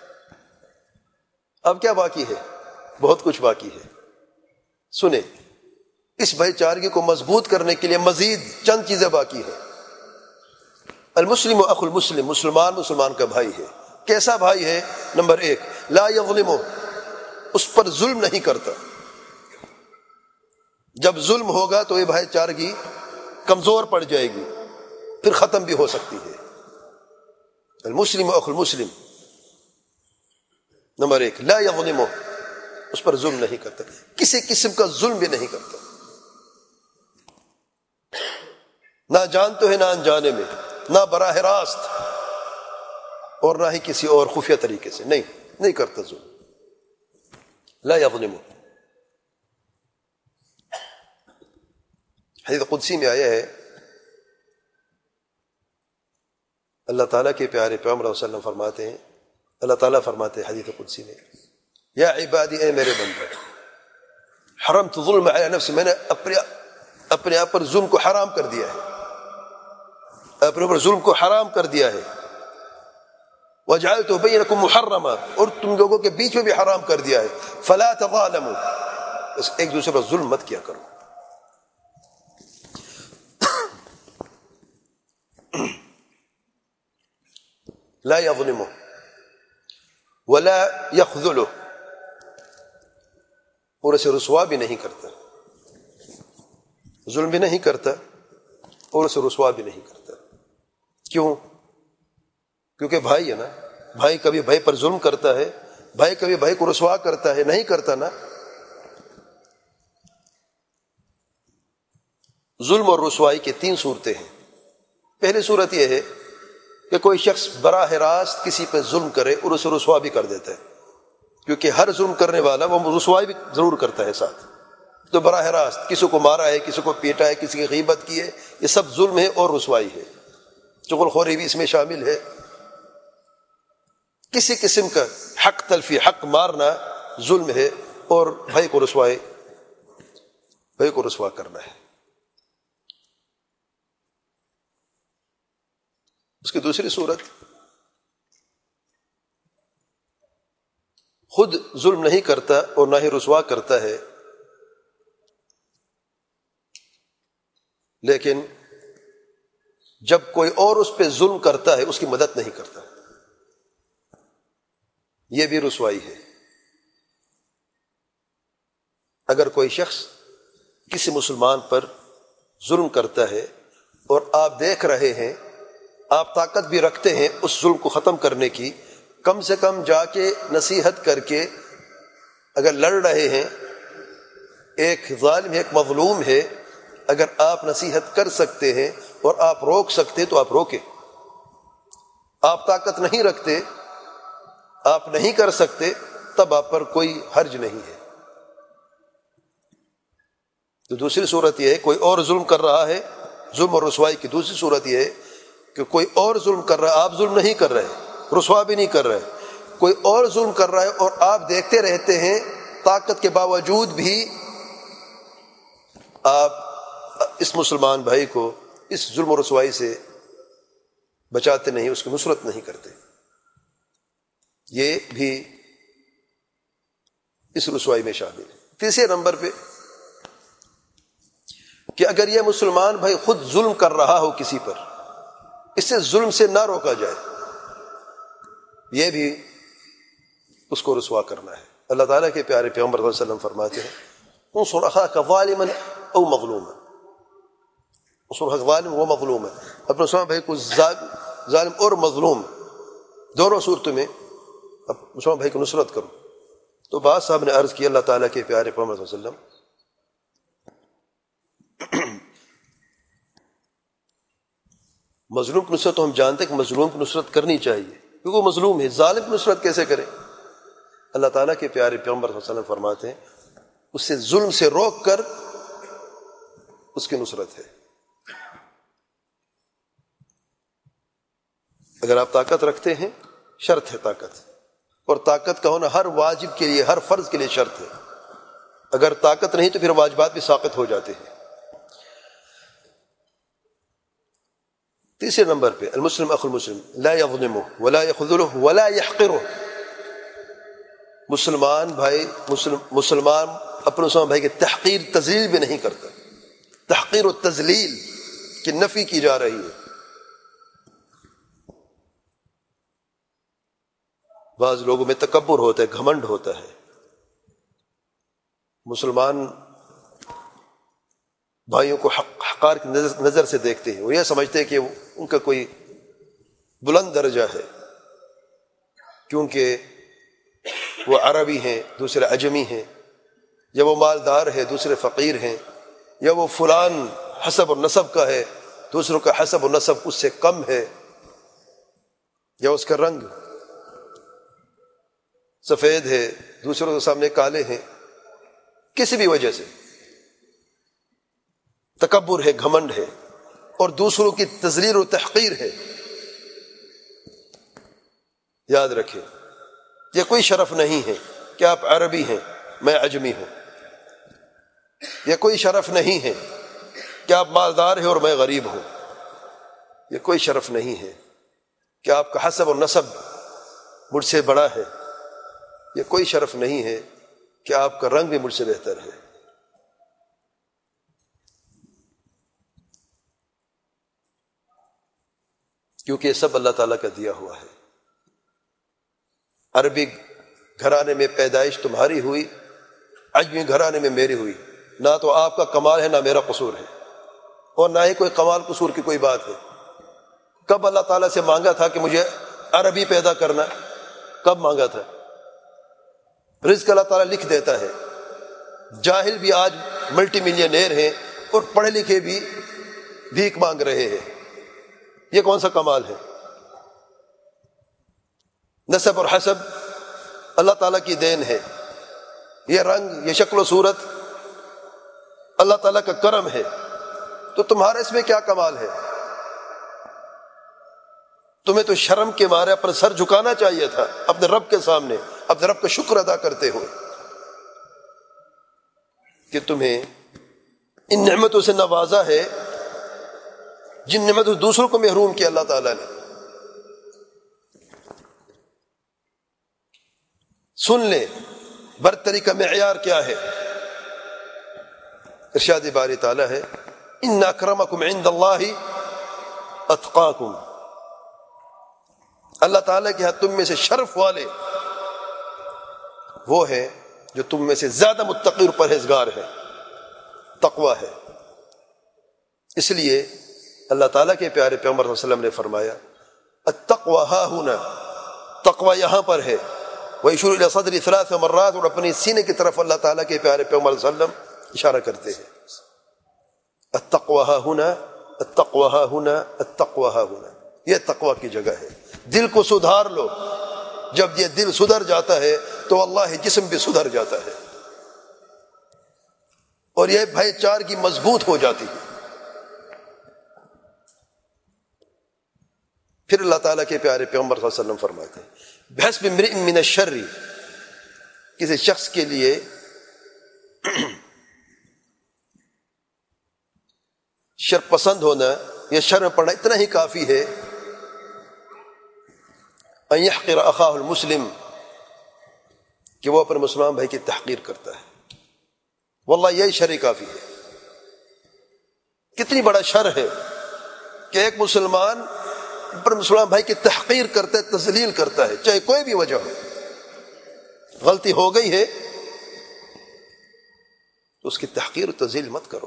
اب کیا باقی ہے؟ بہت کچھ باقی ہے۔ سنیں، اس بھائی چارگی کو مضبوط کرنے کے لیے مزید چند چیزیں باقی ہیں۔ المسلم اخو المسلم، مسلمان کا بھائی ہے۔ کیسا بھائی ہے؟ نمبر 1، لا یظلمہ، اس پر ظلم نہیں کرتا۔ جب ظلم ہوگا تو یہ بھائی چارگی کمزور پڑ جائے گی، پھر ختم بھی ہو سکتی ہے۔ المسلم اخو المسلم، نمبر 1، لا یظلمہ، اس پر ظلم نہیں کرتا، کسی قسم کا ظلم بھی نہیں کرتا، نہ جانتے ہیں نہ انجانے میں، نہ براہ راست اور نہ ہی کسی اور خفیہ طریقے سے، نہیں کرتا ظلم۔ لا یظلمہ۔ حدیث قدسی میں آیا ہے، اللہ تعالیٰ کے پیارے پیغمبر صلی اللہ علیہ وسلم فرماتے ہیں، اللہ تعالیٰ فرماتے ہیں حدیث قدسی میں، یا عبادی، اے میرے بندے، حرمت ظلم علی نفسی، میں نے اپنے آپ پر ظلم کو حرام کر دیا ہے، اپنے اوپر ظلم کو حرام کر دیا ہے، وجعلته بینکم محرما، اور تم لوگوں کے بیچ میں بھی حرام کر دیا ہے، فلا تظالموا، بس ایک دوسرے پر ظلم مت کیا کرو۔ لا یظلمہ ولا یخذلہ، اور اسے رسوا بھی نہیں کرتا، ظلم بھی نہیں کرتا اور اسے رسوا بھی نہیں کرتا۔ کیوں؟ کیونکہ بھائی ہے نا، بھائی کبھی بھائی پر ظلم کرتا ہے، بھائی کبھی بھائی کو رسوا کرتا ہے، نہیں کرتا نا۔ ظلم اور رسوائی کے 3 صورتیں ہیں۔ پہلی صورت یہ ہے کہ کوئی شخص براہ راست کسی پہ ظلم کرے اور اسے رسوا بھی کر دیتا ہے، کیونکہ ہر ظلم کرنے والا وہ رسوائی بھی ضرور کرتا ہے ساتھ۔ تو براہ راست کسی کو مارا ہے، کسی کو پیٹا ہے، کسی کی غیبت کی ہے، یہ سب ظلم ہے اور رسوائی ہے۔ چغل خوری بھی اس میں شامل ہے۔ کسی قسم کا حق تلفی، حق مارنا ظلم ہے، اور بھائی کو رسوا کرنا ہے۔ اس کی دوسری صورت، خود ظلم نہیں کرتا اور نہ ہی رسوا کرتا ہے، لیکن جب کوئی اور اس پہ ظلم کرتا ہے اس کی مدد نہیں کرتا، یہ بھی رسوائی ہے۔ اگر کوئی شخص کسی مسلمان پر ظلم کرتا ہے اور آپ دیکھ رہے ہیں، آپ طاقت بھی رکھتے ہیں اس ظلم کو ختم کرنے کی، کم سے کم جا کے نصیحت کر کے، اگر لڑ رہے ہیں، ایک ظالم ہے ایک مظلوم ہے، اگر آپ نصیحت کر سکتے ہیں اور آپ روک سکتے تو آپ روکیں۔ آپ طاقت نہیں رکھتے، آپ نہیں کر سکتے، تب آپ پر کوئی حرج نہیں ہے۔ تو دوسری صورت یہ ہے، کوئی اور ظلم کر رہا ہے، ظلم اور رسوائی کی دوسری صورت یہ ہے کہ کوئی اور ظلم کر رہا ہے، آپ ظلم نہیں کر رہے، رسوا بھی نہیں کر رہے، کوئی اور ظلم کر رہا ہے اور آپ دیکھتے رہتے ہیں، طاقت کے باوجود بھی آپ اس مسلمان بھائی کو اس ظلم و رسوائی سے بچاتے نہیں، اس کی نصرت نہیں کرتے، یہ بھی اس رسوائی میں شامل ہے۔ تیسرے نمبر پہ کہ اگر یہ مسلمان بھائی خود ظلم کر رہا ہو کسی پر، اس سے ظلم سے نہ روکا جائے، یہ بھی اس کو رسوا کرنا ہے۔ اللہ تعالیٰ کے پیارے پیغمبر صلی اللہ علیہ وسلم فرماتے ہیں، انصر اخاک ظالما او مظلوما، انصر اخاک ظالم و مظلوما، اپنے مسلمان بھائی کو ظالم اور مظلوم دونوں صورتوں میں اب مسلمان بھائی کو نصرت کرو. تو باز صاحب نے عرض کی اللہ تعالیٰ کے پیارے پیغمبر صلی اللہ علیہ وسلم مظلوم کی نصرت تو ہم جانتے ہیں کہ مظلوم کی نصرت کرنی چاہیے کیونکہ وہ مظلوم ہے. ظالم کی نصرت کیسے کرے؟ اللہ تعالیٰ کے پیارے پیغمبر صلی اللہ علیہ وسلم فرماتے ہیں اس سے ظلم سے روک کر اس کی نصرت ہے. اگر آپ طاقت رکھتے ہیں شرط ہے طاقت، اور طاقت کا ہونا ہر واجب کے لیے ہر فرض کے لیے شرط ہے. اگر طاقت نہیں تو پھر واجبات بھی ساقط ہو جاتے ہیں. تیسرے نمبر پہ المسلم اخو المسلم لا یظلمہ ولا یخذلہ ولا یحقرہ. مسلمان بھائی مسلمان اپنے مسلمان بھائی کی تحقیر تذلیل بھی نہیں کرتا. تحقیر و تذلیل کی نفی کی جا رہی ہے. بعض لوگوں میں تکبر ہوتا ہے، گھمنڈ ہوتا ہے. مسلمان بھائیوں کو حقار کی نظر سے دیکھتے ہیں. وہ یہ سمجھتے ہیں کہ ان کا کوئی بلند درجہ ہے کیونکہ وہ عربی ہیں دوسرے عجمی ہیں، یا وہ مالدار ہے دوسرے فقیر ہیں، یا وہ فلان حسب اور نسب کا ہے دوسروں کا حسب اور نسب اس سے کم ہے، یا اس کا رنگ سفید ہے دوسروں کے سامنے کالے ہیں. کسی بھی وجہ سے تکبر ہے، گھمنڈ ہے، اور دوسروں کی تذلیل و تحقیر ہے. یاد رکھیں یہ کوئی شرف نہیں ہے کہ آپ عربی ہیں میں عجمی ہوں. یہ کوئی شرف نہیں ہے کہ آپ مالدار ہیں اور میں غریب ہوں. یہ کوئی شرف نہیں ہے کہ آپ کا حسب اور نسب مجھ سے بڑا ہے. یہ کوئی شرف نہیں ہے کہ آپ کا رنگ بھی مجھ سے بہتر ہے. کیونکہ یہ سب اللہ تعالیٰ کا دیا ہوا ہے. عربی گھرانے میں پیدائش تمہاری ہوئی، عجمی گھرانے میں میری ہوئی. نہ تو آپ کا کمال ہے نہ میرا قصور ہے، اور نہ ہی کوئی کمال قصور کی کوئی بات ہے. کب اللہ تعالیٰ سے مانگا تھا کہ مجھے عربی پیدا کرنا؟ کب مانگا تھا؟ رزق اللہ تعالیٰ لکھ دیتا ہے. جاہل بھی آج ملٹی ملینئر ہیں اور پڑھے لکھے بھی بھیک مانگ رہے ہیں. یہ کون سا کمال ہے؟ نسب اور حسب اللہ تعالیٰ کی دین ہے. یہ رنگ، یہ شکل و صورت اللہ تعالیٰ کا کرم ہے. تو تمہارا اس میں کیا کمال ہے؟ تمہیں تو شرم کے مارے اپنا سر جھکانا چاہیے تھا اپنے رب کے سامنے، اپنے رب کا شکر ادا کرتے ہوئے کہ تمہیں ان نعمتوں سے نوازا ہے جن نعمتوں سے دوسروں کو محروم کیا اللہ تعالیٰ نے. سن لیں برتری کا معیار کیا ہے. ارشاد باری تعالیٰ ہے ان اکرمکم عند اللہ اتقاکم. اللہ تعالیٰ کے ہاں تم میں سے شرف والے وہ ہیں جو تم میں سے زیادہ متقی اور پرہیزگار ہیں. تقوی ہے. اس لیے اللہ تعالیٰ کے پیارے پیغمبر صلی اللہ علیہ وسلم نے فرمایا التقوی ہا ہنا، تقوی یہاں پر ہے. وَيَشُورُ إِلَى صَدْرِ ثَلَاثَ مَرَّاتٍ، اور اپنی سینے کی طرف اللہ تعالیٰ کے پیارے پیغمبر صلی اللہ علیہ وسلم اشارہ کرتے ہیں. التقوی ہا ہنا، التقوی ہا ہنا، التقوی ہا ہنا. یہ تقوی کی جگہ ہے. دل کو سدھار لو. جب یہ دل سدھر جاتا ہے تو اللہ جسم بھی سدھر جاتا ہے، اور یہ بھائی چارگی مضبوط ہو جاتی ہے. پھر اللہ تعالیٰ کے پیارے پیغمبر صلی اللہ علیہ وسلم فرماتے ہیں بحسب امرئ من الشر، کسی شخص کے لیے شر پسند ہونا یا شر میں پڑنا اتنا ہی کافی ہے ان یحقر اخاہ المسلم، کہ وہ اپنے مسلمان بھائی کی تحقیر کرتا ہے. واللہ یہی شر کافی ہے. کتنی بڑا شر ہے کہ ایک مسلمان اپنے مسلمان بھائی کی تحقیر کرتا ہے، تذلیل کرتا ہے، چاہے کوئی بھی وجہ ہو. غلطی ہو گئی ہے تو اس کی تحقیر و تذلیل مت کرو.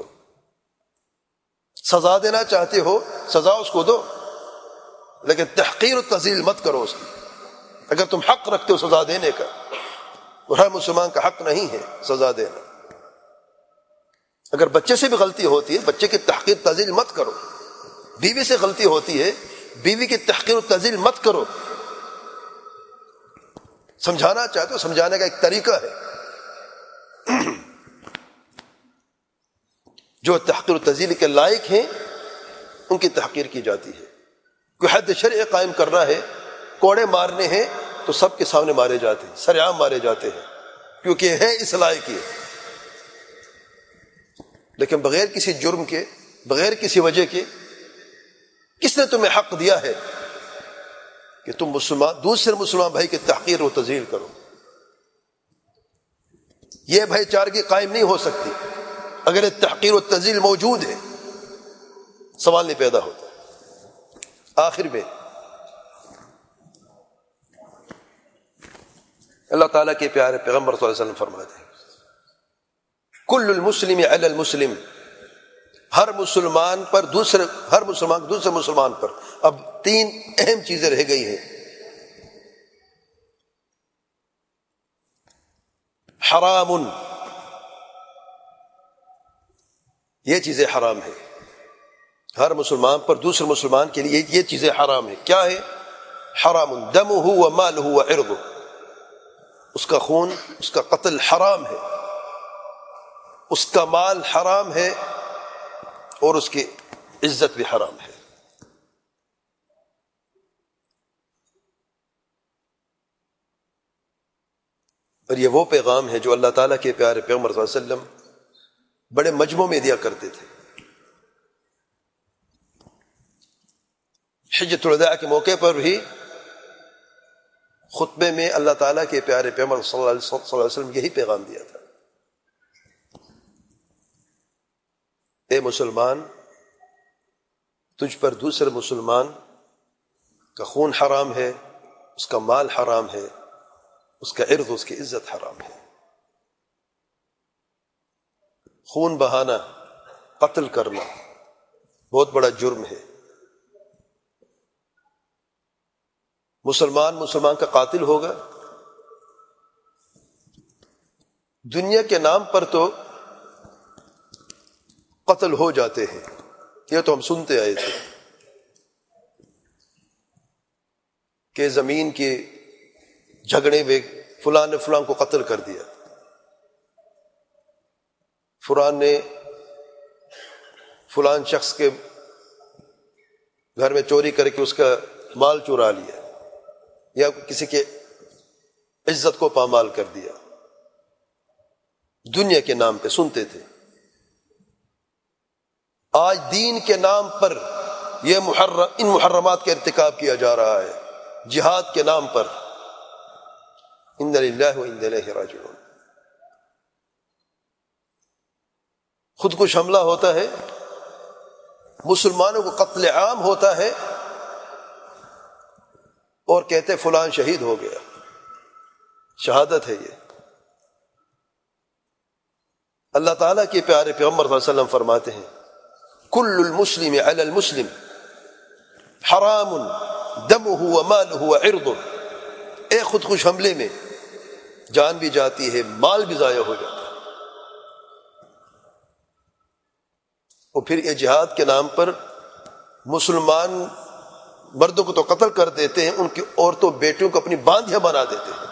سزا دینا چاہتے ہو سزا اس کو دو، لیکن تحقیر و تذلیل مت کرو اس کی. اگر تم حق رکھتے ہو سزا دینے کا، اور ہر مسلمان کا حق نہیں ہے سزا دینا۔ اگر بچے سے بھی غلطی ہوتی ہے، بچے کی تحقیر تذلیل مت کرو۔ بیوی سے غلطی ہوتی ہے، بیوی کی تحقیر و تذلیل مت کرو۔ سمجھانا چاہتے ہو، سمجھانے کا ایک طریقہ ہے۔ جو تحقیر و تذلیل کے لائق ہیں ان کی تحقیر کی جاتی ہے۔ کوئی حد شرعی قائم کرنا ہے، کوڑے مارنے ہیں تو سب کے سامنے مارے جاتے ہیں، سرعام مارے جاتے ہیں، کیونکہ ہے اس لائق ہے۔ لیکن بغیر کسی جرم کے، بغیر کسی وجہ کے، کس نے تمہیں حق دیا ہے کہ تم مسلمان دوسرے مسلمان بھائی کی تحقیر و تذلیل کرو؟ یہ بھائی چارگی قائم نہیں ہو سکتی اگر یہ تحقیر و تذلیل موجود ہے، سوال نہیں پیدا ہوتا۔ آخر میں اللہ تعالیٰ کے پیارے پیغمبر صلی اللہ علیہ وسلم فرماتے ہیں کل المسلم علی المسلم، ہر مسلمان پر دوسرے مسلمان پر۔ اب تین اہم چیزیں رہ گئی ہیں۔ حرام، یہ چیزیں حرام ہے، ہر مسلمان پر دوسرے مسلمان کے لیے یہ چیزیں حرام ہیں۔ کیا ہے؟ حرام دمہ و مالہ و عرضہ، اس کا خون، اس کا قتل حرام ہے، اس کا مال حرام ہے، اور اس کی عزت بھی حرام ہے۔ اور یہ وہ پیغام ہے جو اللہ تعالیٰ کے پیارے پیغمبر صلی اللہ علیہ وسلم بڑے مجموع میں دیا کرتے تھے۔ حجۃ الوداع کے موقع پر بھی خطبے میں اللہ تعالیٰ کے پیارے پیغمبر صلی اللہ علیہ وسلم یہی پیغام دیا تھا۔ اے مسلمان، تجھ پر دوسرے مسلمان کا خون حرام ہے، اس کا مال حرام ہے، اس کا عرض، اس کی عزت حرام ہے۔ خون بہانا، قتل کرنا بہت بڑا جرم ہے۔ مسلمان کا قاتل ہوگا، دنیا کے نام پر تو قتل ہو جاتے ہیں، یہ تو ہم سنتے آئے تھے کہ زمین کے جھگڑے میں فلاں نے فلاں کو قتل کر دیا، فلاں نے فلاں شخص کے گھر میں چوری کر کے اس کا مال چرا لیا، یا کسی کے عزت کو پامال کر دیا۔ دنیا کے نام پہ سنتے تھے۔ آج دین کے نام پر یہ ان محرمات کا ارتکاب کیا جا رہا ہے، جہاد کے نام پر۔ انا للہ و انا الیہ راجعون۔ خودکش حملہ ہوتا ہے، مسلمانوں کو قتل عام ہوتا ہے، اور کہتے فلان شہید ہو گیا، شہادت ہے یہ۔ اللہ تعالیٰ کے پیارے پیغمبر صلی اللہ علیہ وسلم فرماتے ہیں کل المسلم علی المسلم حرام دمہ و مالہ و عرضہ۔ ایک خودکش حملے میں جان بھی جاتی ہے، مال بھی ضائع ہو جاتا ہے، اور پھر یہ جہاد کے نام پر مسلمان مردوں کو تو قتل کر دیتے ہیں، ان کی عورتوں بیٹیوں کو اپنی باندھیاں بنا دیتے ہیں،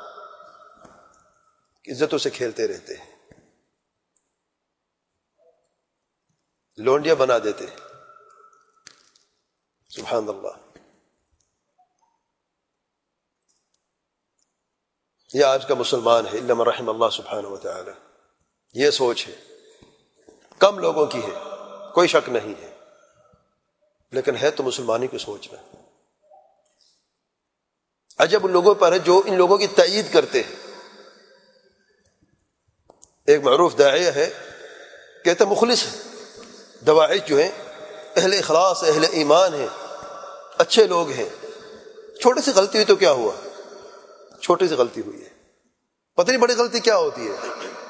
عزتوں سے کھیلتے رہتے ہیں، لونڈیاں بنا دیتے ہیں۔ سبحان اللہ۔ یہ آج کا مسلمان ہے، الا من رحم اللہ سبحانہ و تعالی۔ یہ سوچ ہے، کم لوگوں کی ہے، کوئی شک نہیں ہے، لیکن ہے تو مسلمانی کی سوچ میں۔ عجب ان لوگوں پر ہے جو ان لوگوں کی تائید کرتے ہیں۔ ایک معروف داعیہ ہے، کہتے مخلص ہے، دواعش جو ہیں اہل اخلاص، اہل ایمان ہیں، اچھے لوگ ہیں، چھوٹی سی غلطی ہوئی تو کیا ہوا، چھوٹی سی غلطی ہوئی ہے، پتہ نہیں بڑی غلطی کیا ہوتی ہے،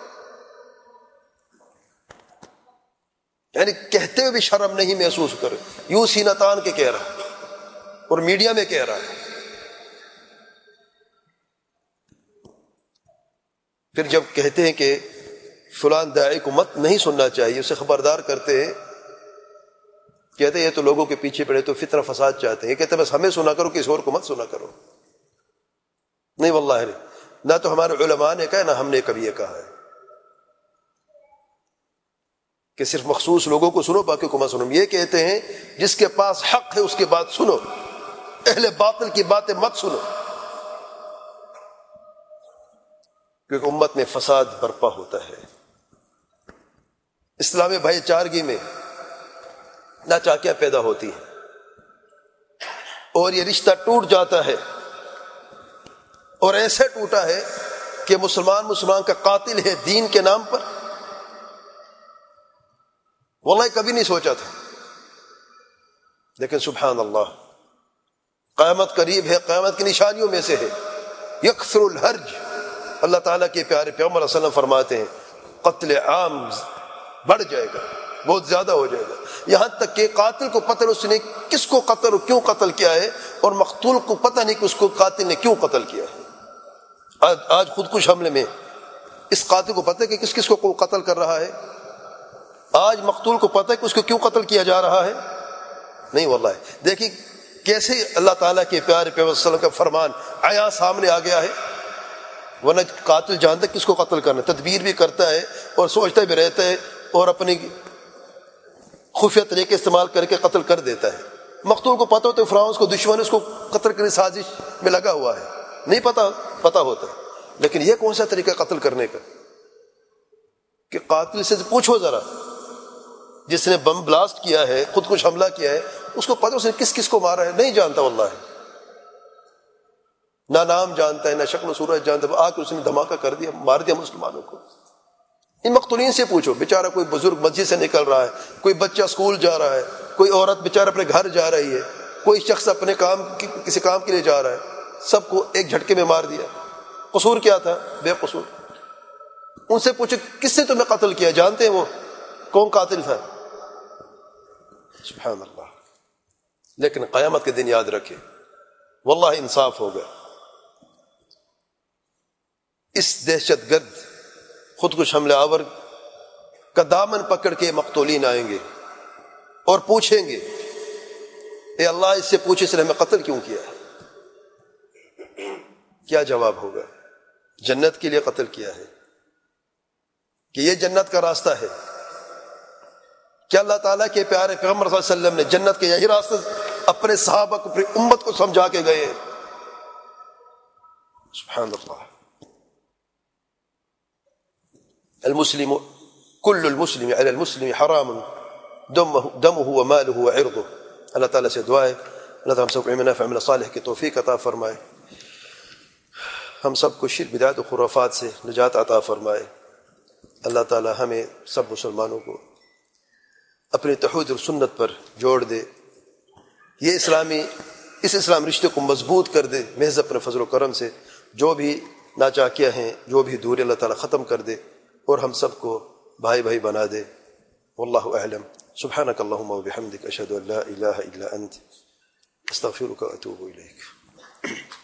یعنی کہتے ہوئے بھی شرم نہیں محسوس کرے، یوں سینہ تان کے کہہ رہا ہے اور میڈیا میں کہہ رہا ہے۔ پھر جب کہتے ہیں کہ فلان داعی کو مت نہیں سننا چاہیے، اسے خبردار کرتے ہیں، کہتے ہیں یہ تو لوگوں کے پیچھے پڑے تو فتنہ فساد چاہتے ہیں، یہ کہتے ہیں بس ہمیں سنا کرو، کسی اور کو مت سنا کرو۔ نہیں واللہ نہیں، نہ تو ہمارے علماء نے کہا، نہ ہم نے کبھی یہ کہا ہے کہ صرف مخصوص لوگوں کو سنو باقی کو مت سنو۔ یہ کہتے ہیں جس کے پاس حق ہے اس کی بات سنو، اہل باطل کی باتیں مت سنو، کیونکہ امت میں فساد برپا ہوتا ہے۔ اسلامی بھائی چارگی میں ناچاکیاں پیدا ہوتی ہیں اور یہ رشتہ ٹوٹ جاتا ہے، اور ایسے ٹوٹا ہے کہ مسلمان کا قاتل ہے دین کے نام پر۔ واللہ کبھی نہیں سوچا تھا، لیکن سبحان اللہ قیامت قریب ہے، قیامت کی نشانیوں میں سے ہے یکثر الحرج۔ اللہ تعالیٰ کے پیارے پیغمبر صلی اللہ علیہ وسلم فرماتے ہیں قتل عام بڑھ جائے گا، بہت زیادہ ہو جائے گا، یہاں تک کہ قاتل کو پتہ اس نے کس کو قتل اور کیوں قتل کیا ہے، اور مقتول کو پتہ نہیں کہ اس کو قاتل نے کیوں قتل کیا ہے۔ آج خودکش حملے میں اس قاتل کو پتہ ہے کہ کس کس کو قتل کر رہا ہے، آج مقتول کو پتہ ہے کہ اس کو کیوں قتل کیا جا رہا ہے؟ نہیں واللہ۔ دیکھیں کیسے اللہ تعالیٰ کے پیارے پیغمبر صلی اللہ علیہ وسلم کا فرمان آیا سامنے آ گیا ہے، ورنہ قاتل جانتا ہے کس کو قتل کرنا، تدبیر بھی کرتا ہے اور سوچتا بھی رہتا ہے اور اپنی خفیہ طریقے استعمال کر کے قتل کر دیتا ہے۔ مقتول کو پتہ ہوتا ہے فرعون اس کو دشمن اس کو قتل کرنے سازش میں لگا ہوا ہے، نہیں پتہ ہوتا، لیکن یہ کون سا طریقہ قتل کرنے کا کہ قاتل سے پوچھو ذرا، جس نے بم بلاسٹ کیا ہے، خود کش حملہ کیا ہے، اس کو پتہ اس نے کس کس کو مارا ہے؟ نہیں جانتا واللہ، نہ نام جانتا ہے، نہ شکل و صورت جانتا ہے، آ کے اس نے دھماکہ کر دیا، مار دیا مسلمانوں کو۔ ان مقتولین سے پوچھو، بیچارہ کوئی بزرگ مسجد سے نکل رہا ہے، کوئی بچہ اسکول جا رہا ہے، کوئی عورت بیچارہ اپنے گھر جا رہی ہے، کوئی شخص اپنے کسی کام کے لیے جا رہا ہے، سب کو ایک جھٹکے میں مار دیا۔ قصور کیا تھا؟ بے قصور۔ ان سے پوچھو کس نے تمہیں قتل کیا، جانتے ہیں وہ کون قاتل تھا؟ سبحان اللہ۔ لیکن قیامت کے دن یاد رکھے واللہ انصاف ہوگا، اس دہشت گرد خود کش حملہ آور کا دامن پکڑ کے مقتولین آئیں گے اور پوچھیں گے اے اللہ اس سے پوچھے اس نے ہمیں قتل کیوں کیا ہے؟ کیا جواب ہوگا؟ جنت کے لیے قتل کیا ہے کہ یہ جنت کا راستہ ہے؟ کیا اللہ تعالیٰ کے پیارے پیغمبر صلی اللہ علیہ وسلم نے جنت کے یہی راستہ اپنے صحابہ کو اپنی امت کو سمجھا کے گئے؟ سبحان اللہ۔ المسلم کل المسلم علی المسلم حرام دمه وماله وعرضه۔ اللہ تعالیٰ سے دعا ہے اللہ تعالیٰ ہم سب کو علم نافع عمل صالح کی توفیق عطا فرمائے، ہم سب کو شرک بدعت و خرافات سے نجات عطا فرمائے۔ اللہ تعالیٰ ہمیں سب مسلمانوں کو اپنی توحید اور سنت پر جوڑ دے، یہ اس اسلام رشتے کو مضبوط کر دے محض اپنے فضل و کرم سے، جو بھی ناچاکیاں ہیں جو بھی دوری اللہ تعالیٰ ختم کر دے اور ہم سب کو بھائی بھائی بنا دے۔ واللہ اعلم۔ سبحانک اللہم و بحمدک اشہد ان لا الہ الا انت استغفرک و اتوب الیک۔